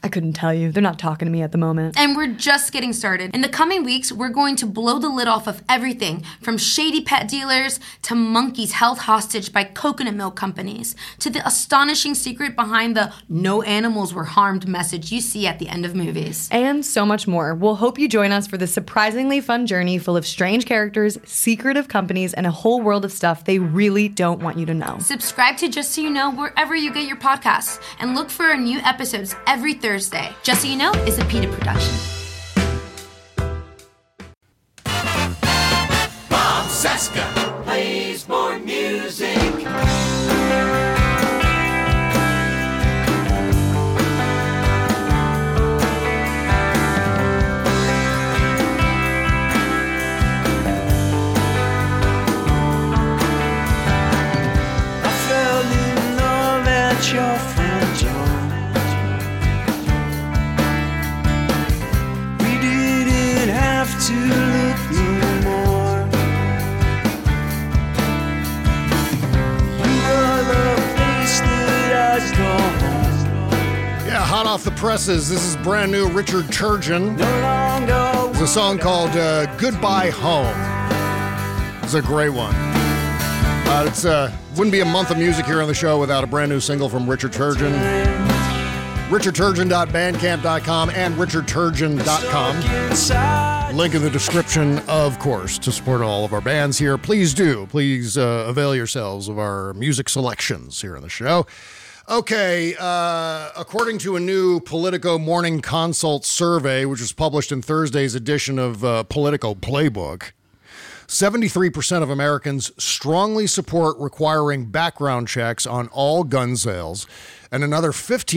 I couldn't tell you. They're not talking to me at the moment. And we're just getting started. In the coming weeks, we're going to blow the lid off of everything from shady pet dealers to monkeys held hostage by coconut milk companies to the astonishing secret behind the no animals were harmed message you see at the end of movies. And so much more. We'll hope you join us for this surprisingly fun journey full of strange characters, secretive companies, and a whole world of stuff they really don't want you to know. Subscribe to Just So You Know wherever you get your podcasts and look for our new episodes every Thursday. Just So You Know is a PETA production. Bob Cesca plays more music. Your front door. We didn't have to look no more. You were the place that I'd go home. Yeah, hot off the presses. This is brand new Richard Turgeon. It's a song called Goodbye Home. It's a great one. It's wouldn't be a month of music here on the show without a brand new single from Richard Turgeon. RichardTurgeon.bandcamp.com and RichardTurgeon.com. Link in the description, of course, to support all of our bands here. Please do. Please avail yourselves of our music selections here on the show. Okay, according to a new Politico Morning Consult survey, which was published in Thursday's edition of Politico Playbook, 73% of Americans strongly support requiring background checks on all gun sales, and another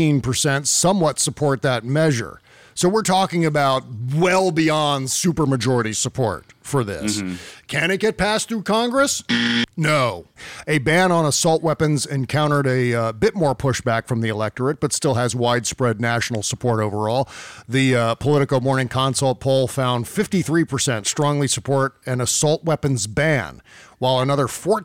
15% somewhat support that measure. So we're talking about well beyond supermajority support for this. Mm-hmm. Can it get passed through Congress? No. A ban on assault weapons encountered a bit more pushback from the electorate, but still has widespread national support overall. The Politico Morning Consult poll found 53% strongly support an assault weapons ban, while another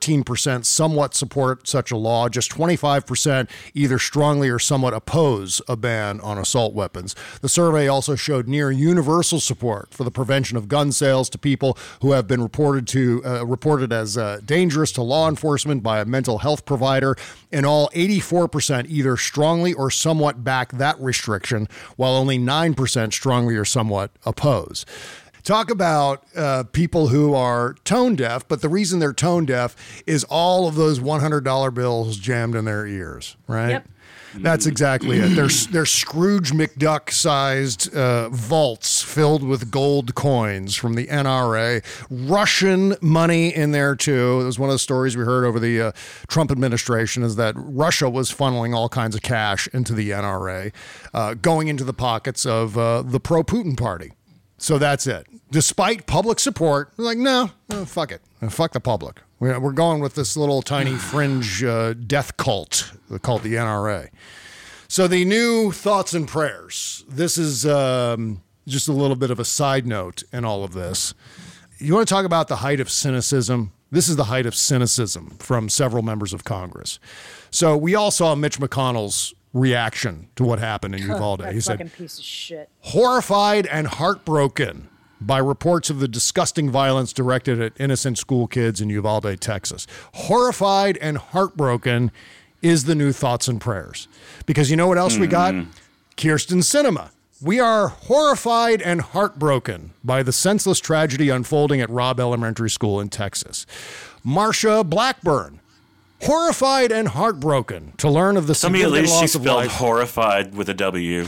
14% somewhat support such a law. Just 25% either strongly or somewhat oppose a ban on assault weapons. The survey also showed near universal support for the prevention of gun sales to people who have been reported as dangerous to law enforcement by a mental health provider. In all, 84% either strongly or somewhat back that restriction, while only 9% strongly or somewhat oppose. Talk about people who are tone deaf, but the reason they're tone deaf is all of those $100 bills jammed in their ears, right? Yep. That's exactly it. They're Scrooge McDuck-sized vaults filled with gold coins from the NRA. Russian money in there, too. It was one of the stories we heard over the Trump administration, is that Russia was funneling all kinds of cash into the NRA, going into the pockets of the pro-Putin party. So that's it. Despite public support, we're like, no, fuck it. Fuck the public. We're going with this little tiny fringe death cult called the NRA. So the new thoughts and prayers. This is just a little bit of a side note in all of this. You want to talk about the height of cynicism? This is the height of cynicism from several members of Congress. So we all saw Mitch McConnell's reaction to what happened in Uvalde. He said, piece of shit. Horrified and heartbroken by reports of the disgusting violence directed at innocent school kids in Uvalde, Texas. Horrified and heartbroken is the new thoughts and prayers. Because you know what else we got? Kyrsten Sinema. We are horrified and heartbroken by the senseless tragedy unfolding at Robb Elementary School in Texas. Marsha Blackburn. Horrified and heartbroken to learn of the significant loss of life. Tell me at least she spelled horrified with a W.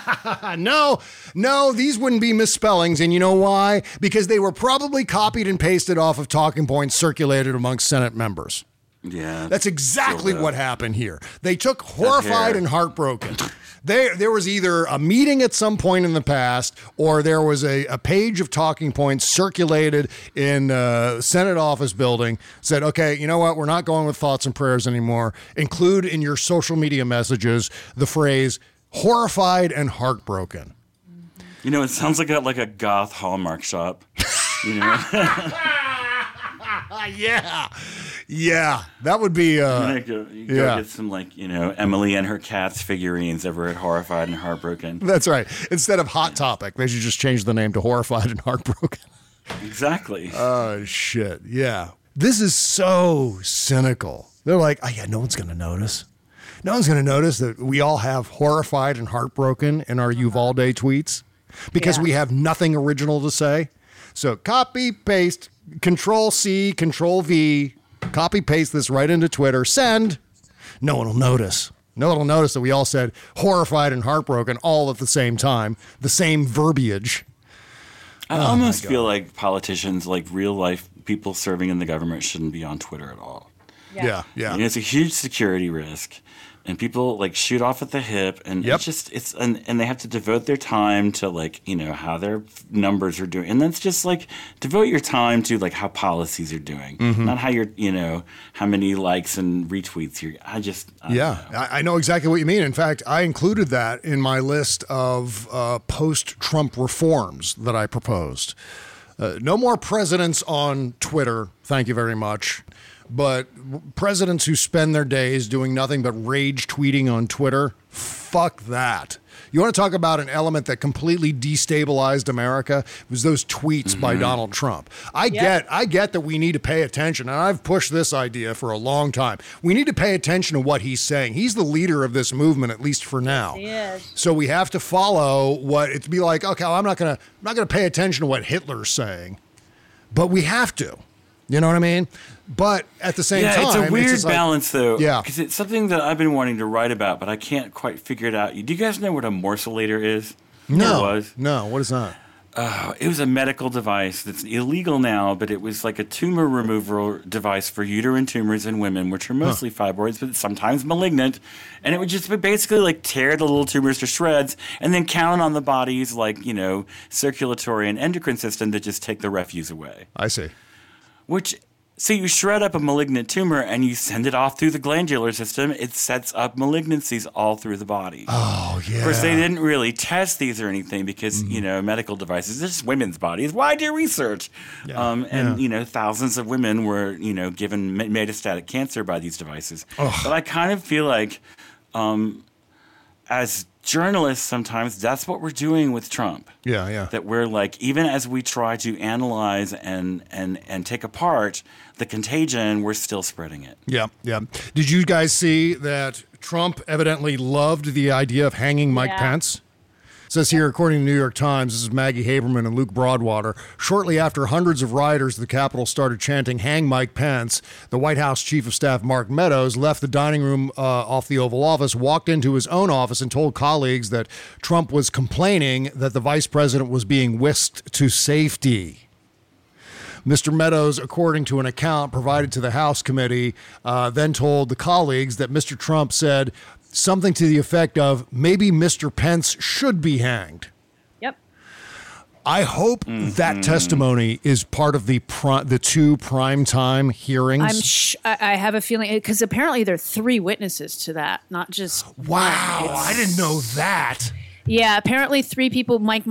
No, these wouldn't be misspellings. And you know why? Because they were probably copied and pasted off of talking points circulated amongst Senate members. Yeah. That's exactly what happened here. They took horrified and heartbroken. There was either a meeting at some point in the past, or there was a page of talking points circulated in Senate office building, said, okay, you know what? We're not going with thoughts and prayers anymore. Include in your social media messages the phrase horrified and heartbroken. You know, it sounds like a goth Hallmark shop. You know? Yeah, that would be. You go get some Emily and her cats figurines over at Horrified and Heartbroken. That's right. Instead of Hot Topic, they should just change the name to Horrified and Heartbroken. Exactly. Oh shit! Yeah, this is so cynical. They're like, oh yeah, no one's gonna notice. No one's gonna notice that we all have Horrified and Heartbroken in our Uvalde tweets because we have nothing original to say. So copy paste. Control C, Control V, copy paste this right into Twitter, send. No one will notice. No one will notice that we all said Horrified and Heartbroken all at the same time, the same verbiage. I almost feel like politicians, like real life people serving in the government, shouldn't be on Twitter at all. Yeah. It's a huge security risk. And people like shoot off at the hip, and and they have to devote their time to how their numbers are doing, and that's just devote your time to how policies are doing, not how you're how many likes and retweets you're. I know exactly what you mean. In fact, I included that in my list of post-Trump reforms that I proposed. No more presidents on Twitter. Thank you very much. But presidents who spend their days doing nothing but rage tweeting on Twitter, fuck that. You want to talk about an element that completely destabilized America? It was those tweets by Donald Trump. I get that we need to pay attention, and I've pushed this idea for a long time. We need to pay attention to what he's saying. He's the leader of this movement, at least for now. He is. So we have to follow what it's be like. Okay, well, I'm not gonna pay attention to what Hitler's saying, but we have to. You know what I mean? But at the same time, it's a weird balance, though. Yeah, because it's something that I've been wanting to write about, but I can't quite figure it out. Do you guys know what a morcellator is? No. What is that? It was a medical device that's illegal now, but it was like a tumor removal device for uterine tumors in women, which are mostly fibroids, but sometimes malignant. And it would just basically tear the little tumors to shreds and then count on the body's circulatory and endocrine system to just take the refuse away. I see. So you shred up a malignant tumor and you send it off through the glandular system. It sets up malignancies all through the body. Oh, yeah. Of course, they didn't really test these or anything because, medical devices, they're just women's bodies. Why do research? Yeah. Thousands of women were, given metastatic cancer by these devices. Oh. But I kind of feel like as journalists, sometimes that's what we're doing with Trump. Yeah. That we're even as we try to analyze and take apart the contagion, we're still spreading it. Yeah. Did you guys see that Trump evidently loved the idea of hanging Mike Pence? It says here, according to the New York Times, this is Maggie Haberman and Luke Broadwater. Shortly after hundreds of rioters at the Capitol started chanting, "Hang Mike Pence," the White House Chief of Staff Mark Meadows left the dining room off the Oval Office, walked into his own office, and told colleagues that Trump was complaining that the vice president was being whisked to safety. Mr. Meadows, according to an account provided to the House committee, then told the colleagues that Mr. Trump said something to the effect of, maybe Mr. Pence should be hanged. Yep. I hope that testimony is part of the two primetime hearings. I have a feeling, because apparently there are 3 witnesses to that, not just Wow, I didn't know that. Yeah, apparently 3 people, Mike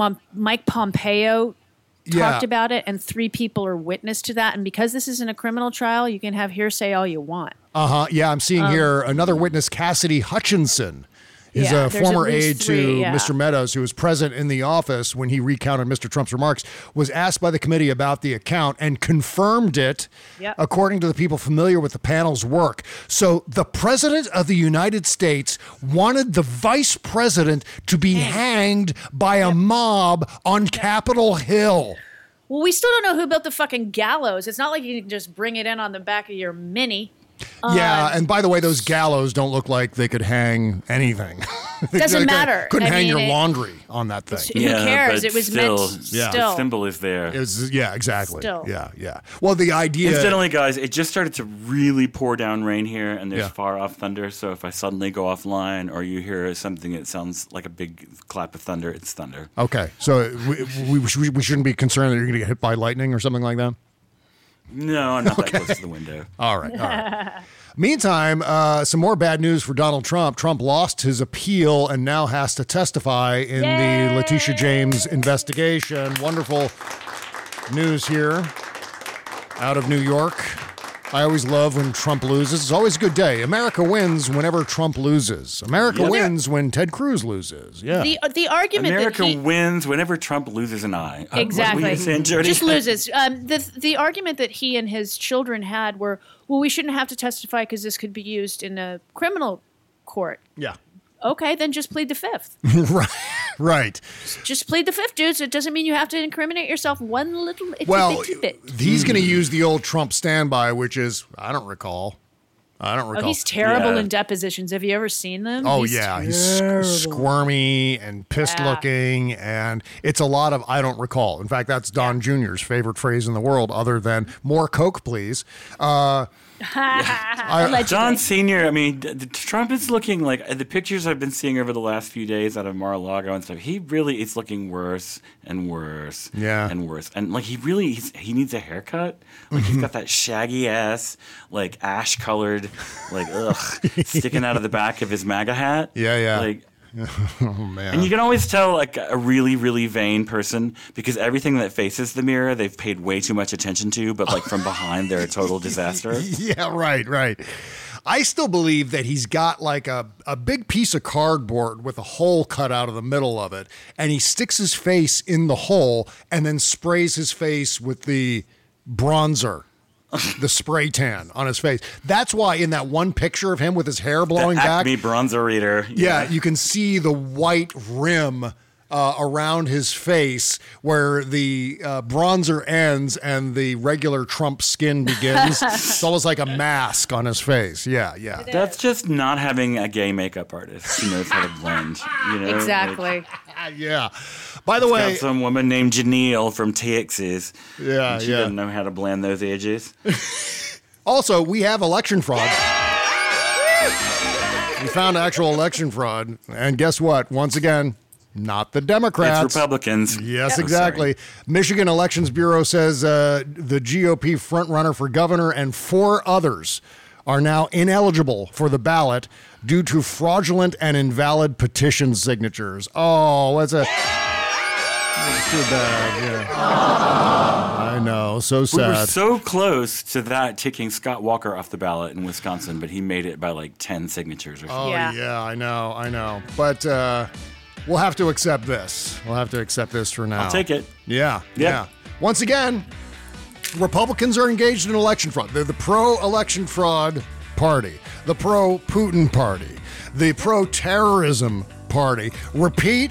Pompeo talked about it, and 3 people are witness to that. And because this isn't a criminal trial, you can have hearsay all you want. Yeah, I'm seeing here another witness, Cassidy Hutchinson, is a former aide to Mr. Meadows, who was present in the office when he recounted Mr. Trump's remarks, was asked by the committee about the account and confirmed it, according to the people familiar with the panel's work. So the president of the United States wanted the vice president to be hanged by a mob on Capitol Hill. Well, we still don't know who built the fucking gallows. It's not like you can just bring it in on the back of your Mini. And by the way, those gallows don't look like they could hang anything. Doesn't matter. Couldn't hang your laundry on that thing. Who cares? It was still, meant still. The symbol is there. It was, exactly. Still. Yeah. Well, the idea... Incidentally, guys, it just started to really pour down rain here, and there's far-off thunder, so if I suddenly go offline or you hear something that sounds like a big clap of thunder, it's thunder. Okay, so we shouldn't be concerned that you're going to get hit by lightning or something like that? No, I'm not that close to the window. All right. Meantime, some more bad news for Donald Trump. Trump lost his appeal and now has to testify in the Letitia James investigation. Wonderful news here out of New York. I always love when Trump loses. It's always a good day. America wins whenever Trump loses. America wins when Ted Cruz loses. Yeah. The argument America that wins whenever Trump loses an eye. Exactly. What were you saying, Jody? Just loses. The argument that he and his children had were, well, we shouldn't have to testify because this could be used in a criminal court. Yeah. Okay, then just plead the fifth. Right. Just plead the fifth, dudes. It doesn't mean you have to incriminate yourself one little itty bit. He's going to use the old Trump standby, which is, I don't recall. Oh, he's terrible in depositions. Have you ever seen them? Oh, he's yeah. terrible. He's squirmy and pissed looking, and it's a lot of I don't recall. In fact, that's Don Jr.'s favorite phrase in the world, other than more Coke, please. John Sr., I mean, Trump is looking like the pictures I've been seeing over the last few days out of Mar-a-Lago and stuff. He really is looking worse and worse and worse. And like he needs a haircut. Like he's got that shaggy ass, like ash colored, like sticking out of the back of his MAGA hat. Yeah. Like, oh man! And you can always tell like a really, really vain person because everything that faces the mirror they've paid way too much attention to, but like from behind they're a total disaster. Yeah, right. I still believe that he's got like a big piece of cardboard with a hole cut out of the middle of it, and he sticks his face in the hole and then sprays his face with the bronzer. The spray tan on his face. That's why in that one picture of him with his hair blowing back. Acme bronzer reader. Yeah, you can see the white rim around his face where the bronzer ends and the regular Trump skin begins. It's almost like a mask on his face. Yeah. That's just not having a gay makeup artist who knows how to blend. You know? Exactly. Yeah. By the way, got some woman named Janelle from Texas. Yeah, she doesn't know how to blend those edges. Also, we have election fraud. We found actual election fraud, and guess what? Once again, not the Democrats. It's Republicans. Yes, exactly. Michigan Elections Bureau says the GOP frontrunner for governor and 4 others are now ineligible for the ballot due to fraudulent and invalid petition signatures. Oh, that's too bad. Yeah. I know. So sad. We were so close to that taking Scott Walker off the ballot in Wisconsin, but he made it by like 10 signatures or something. Oh, yeah, I know. But we'll have to accept this. We'll have to accept this for now. I'll take it. Yeah. Once again, Republicans are engaged in election fraud. They're the pro-election fraud party, the pro-Putin party, the pro-terrorism party. Repeat.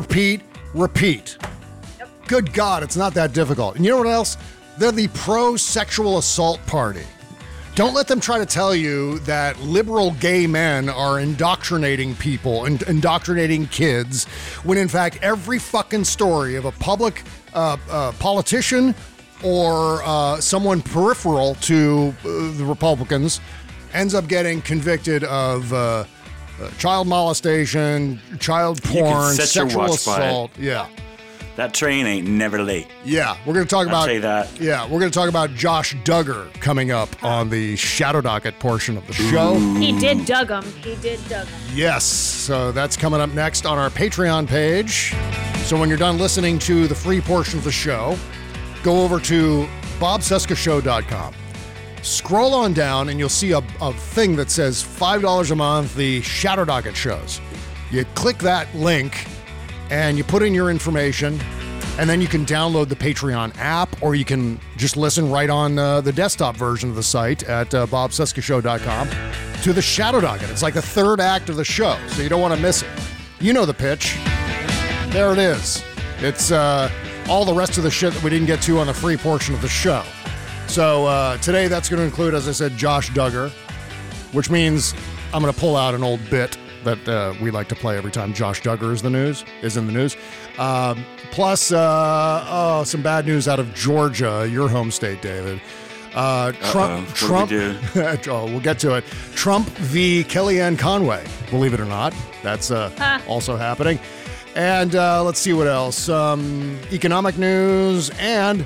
Good God, it's not that difficult. And you know what else? They're the pro-sexual assault party. Don't let them try to tell you that liberal gay men are indoctrinating people and indoctrinating kids when in fact every fucking story of a public politician or someone peripheral to the Republicans ends up getting convicted of child molestation, child porn, sexual assault. Yeah. That train ain't never late. Yeah, we're going to talk about. I'll say that. Yeah, we're going to talk about Josh Duggar coming up on the Shadow Docket portion of the show. He did dug him. Yes, so that's coming up next on our Patreon page. So when you're done listening to the free portion of the show, go over to bobcescashow.com. Scroll on down and you'll see a thing that says $5 a month, the Shadow Docket shows. You click that link and you put in your information, and then you can download the Patreon app, or you can just listen right on the desktop version of the site at bobcescashow.com to the Shadow Docket. It's like the third act of the show, so you don't want to miss it. You know the pitch. There it is. It's all the rest of the shit that we didn't get to on the free portion of the show. So today that's going to include, as I said, Josh Duggar, which means I'm going to pull out an old bit that we like to play every time Josh Duggar is in the news. Plus, some bad news out of Georgia, your home state, David. Trump. We'll get to it. Trump v. Kellyanne Conway. Believe it or not, that's also happening. And let's see what else. Economic news and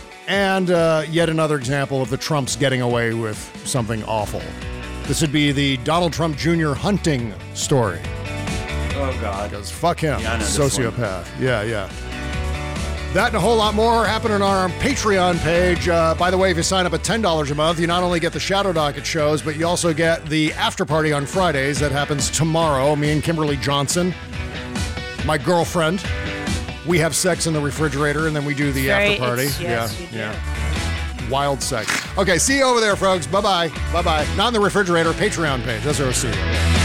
yet another example of the Trumps getting away with something awful. This would be the Donald Trump Jr. hunting story. Oh, God. Because fuck him. Yeah, sociopath. Yeah. That and a whole lot more happening on our Patreon page. By the way, if you sign up at $10 a month, you not only get the Shadow Docket shows, but you also get the after party on Fridays. That happens tomorrow. Me and Kimberly Johnson, my girlfriend, we have sex in the refrigerator, and then we do the after party. Wild sex. Okay, see you over there, folks. Bye-bye. Bye-bye. Not in the refrigerator, Patreon page. That's where we'll see you.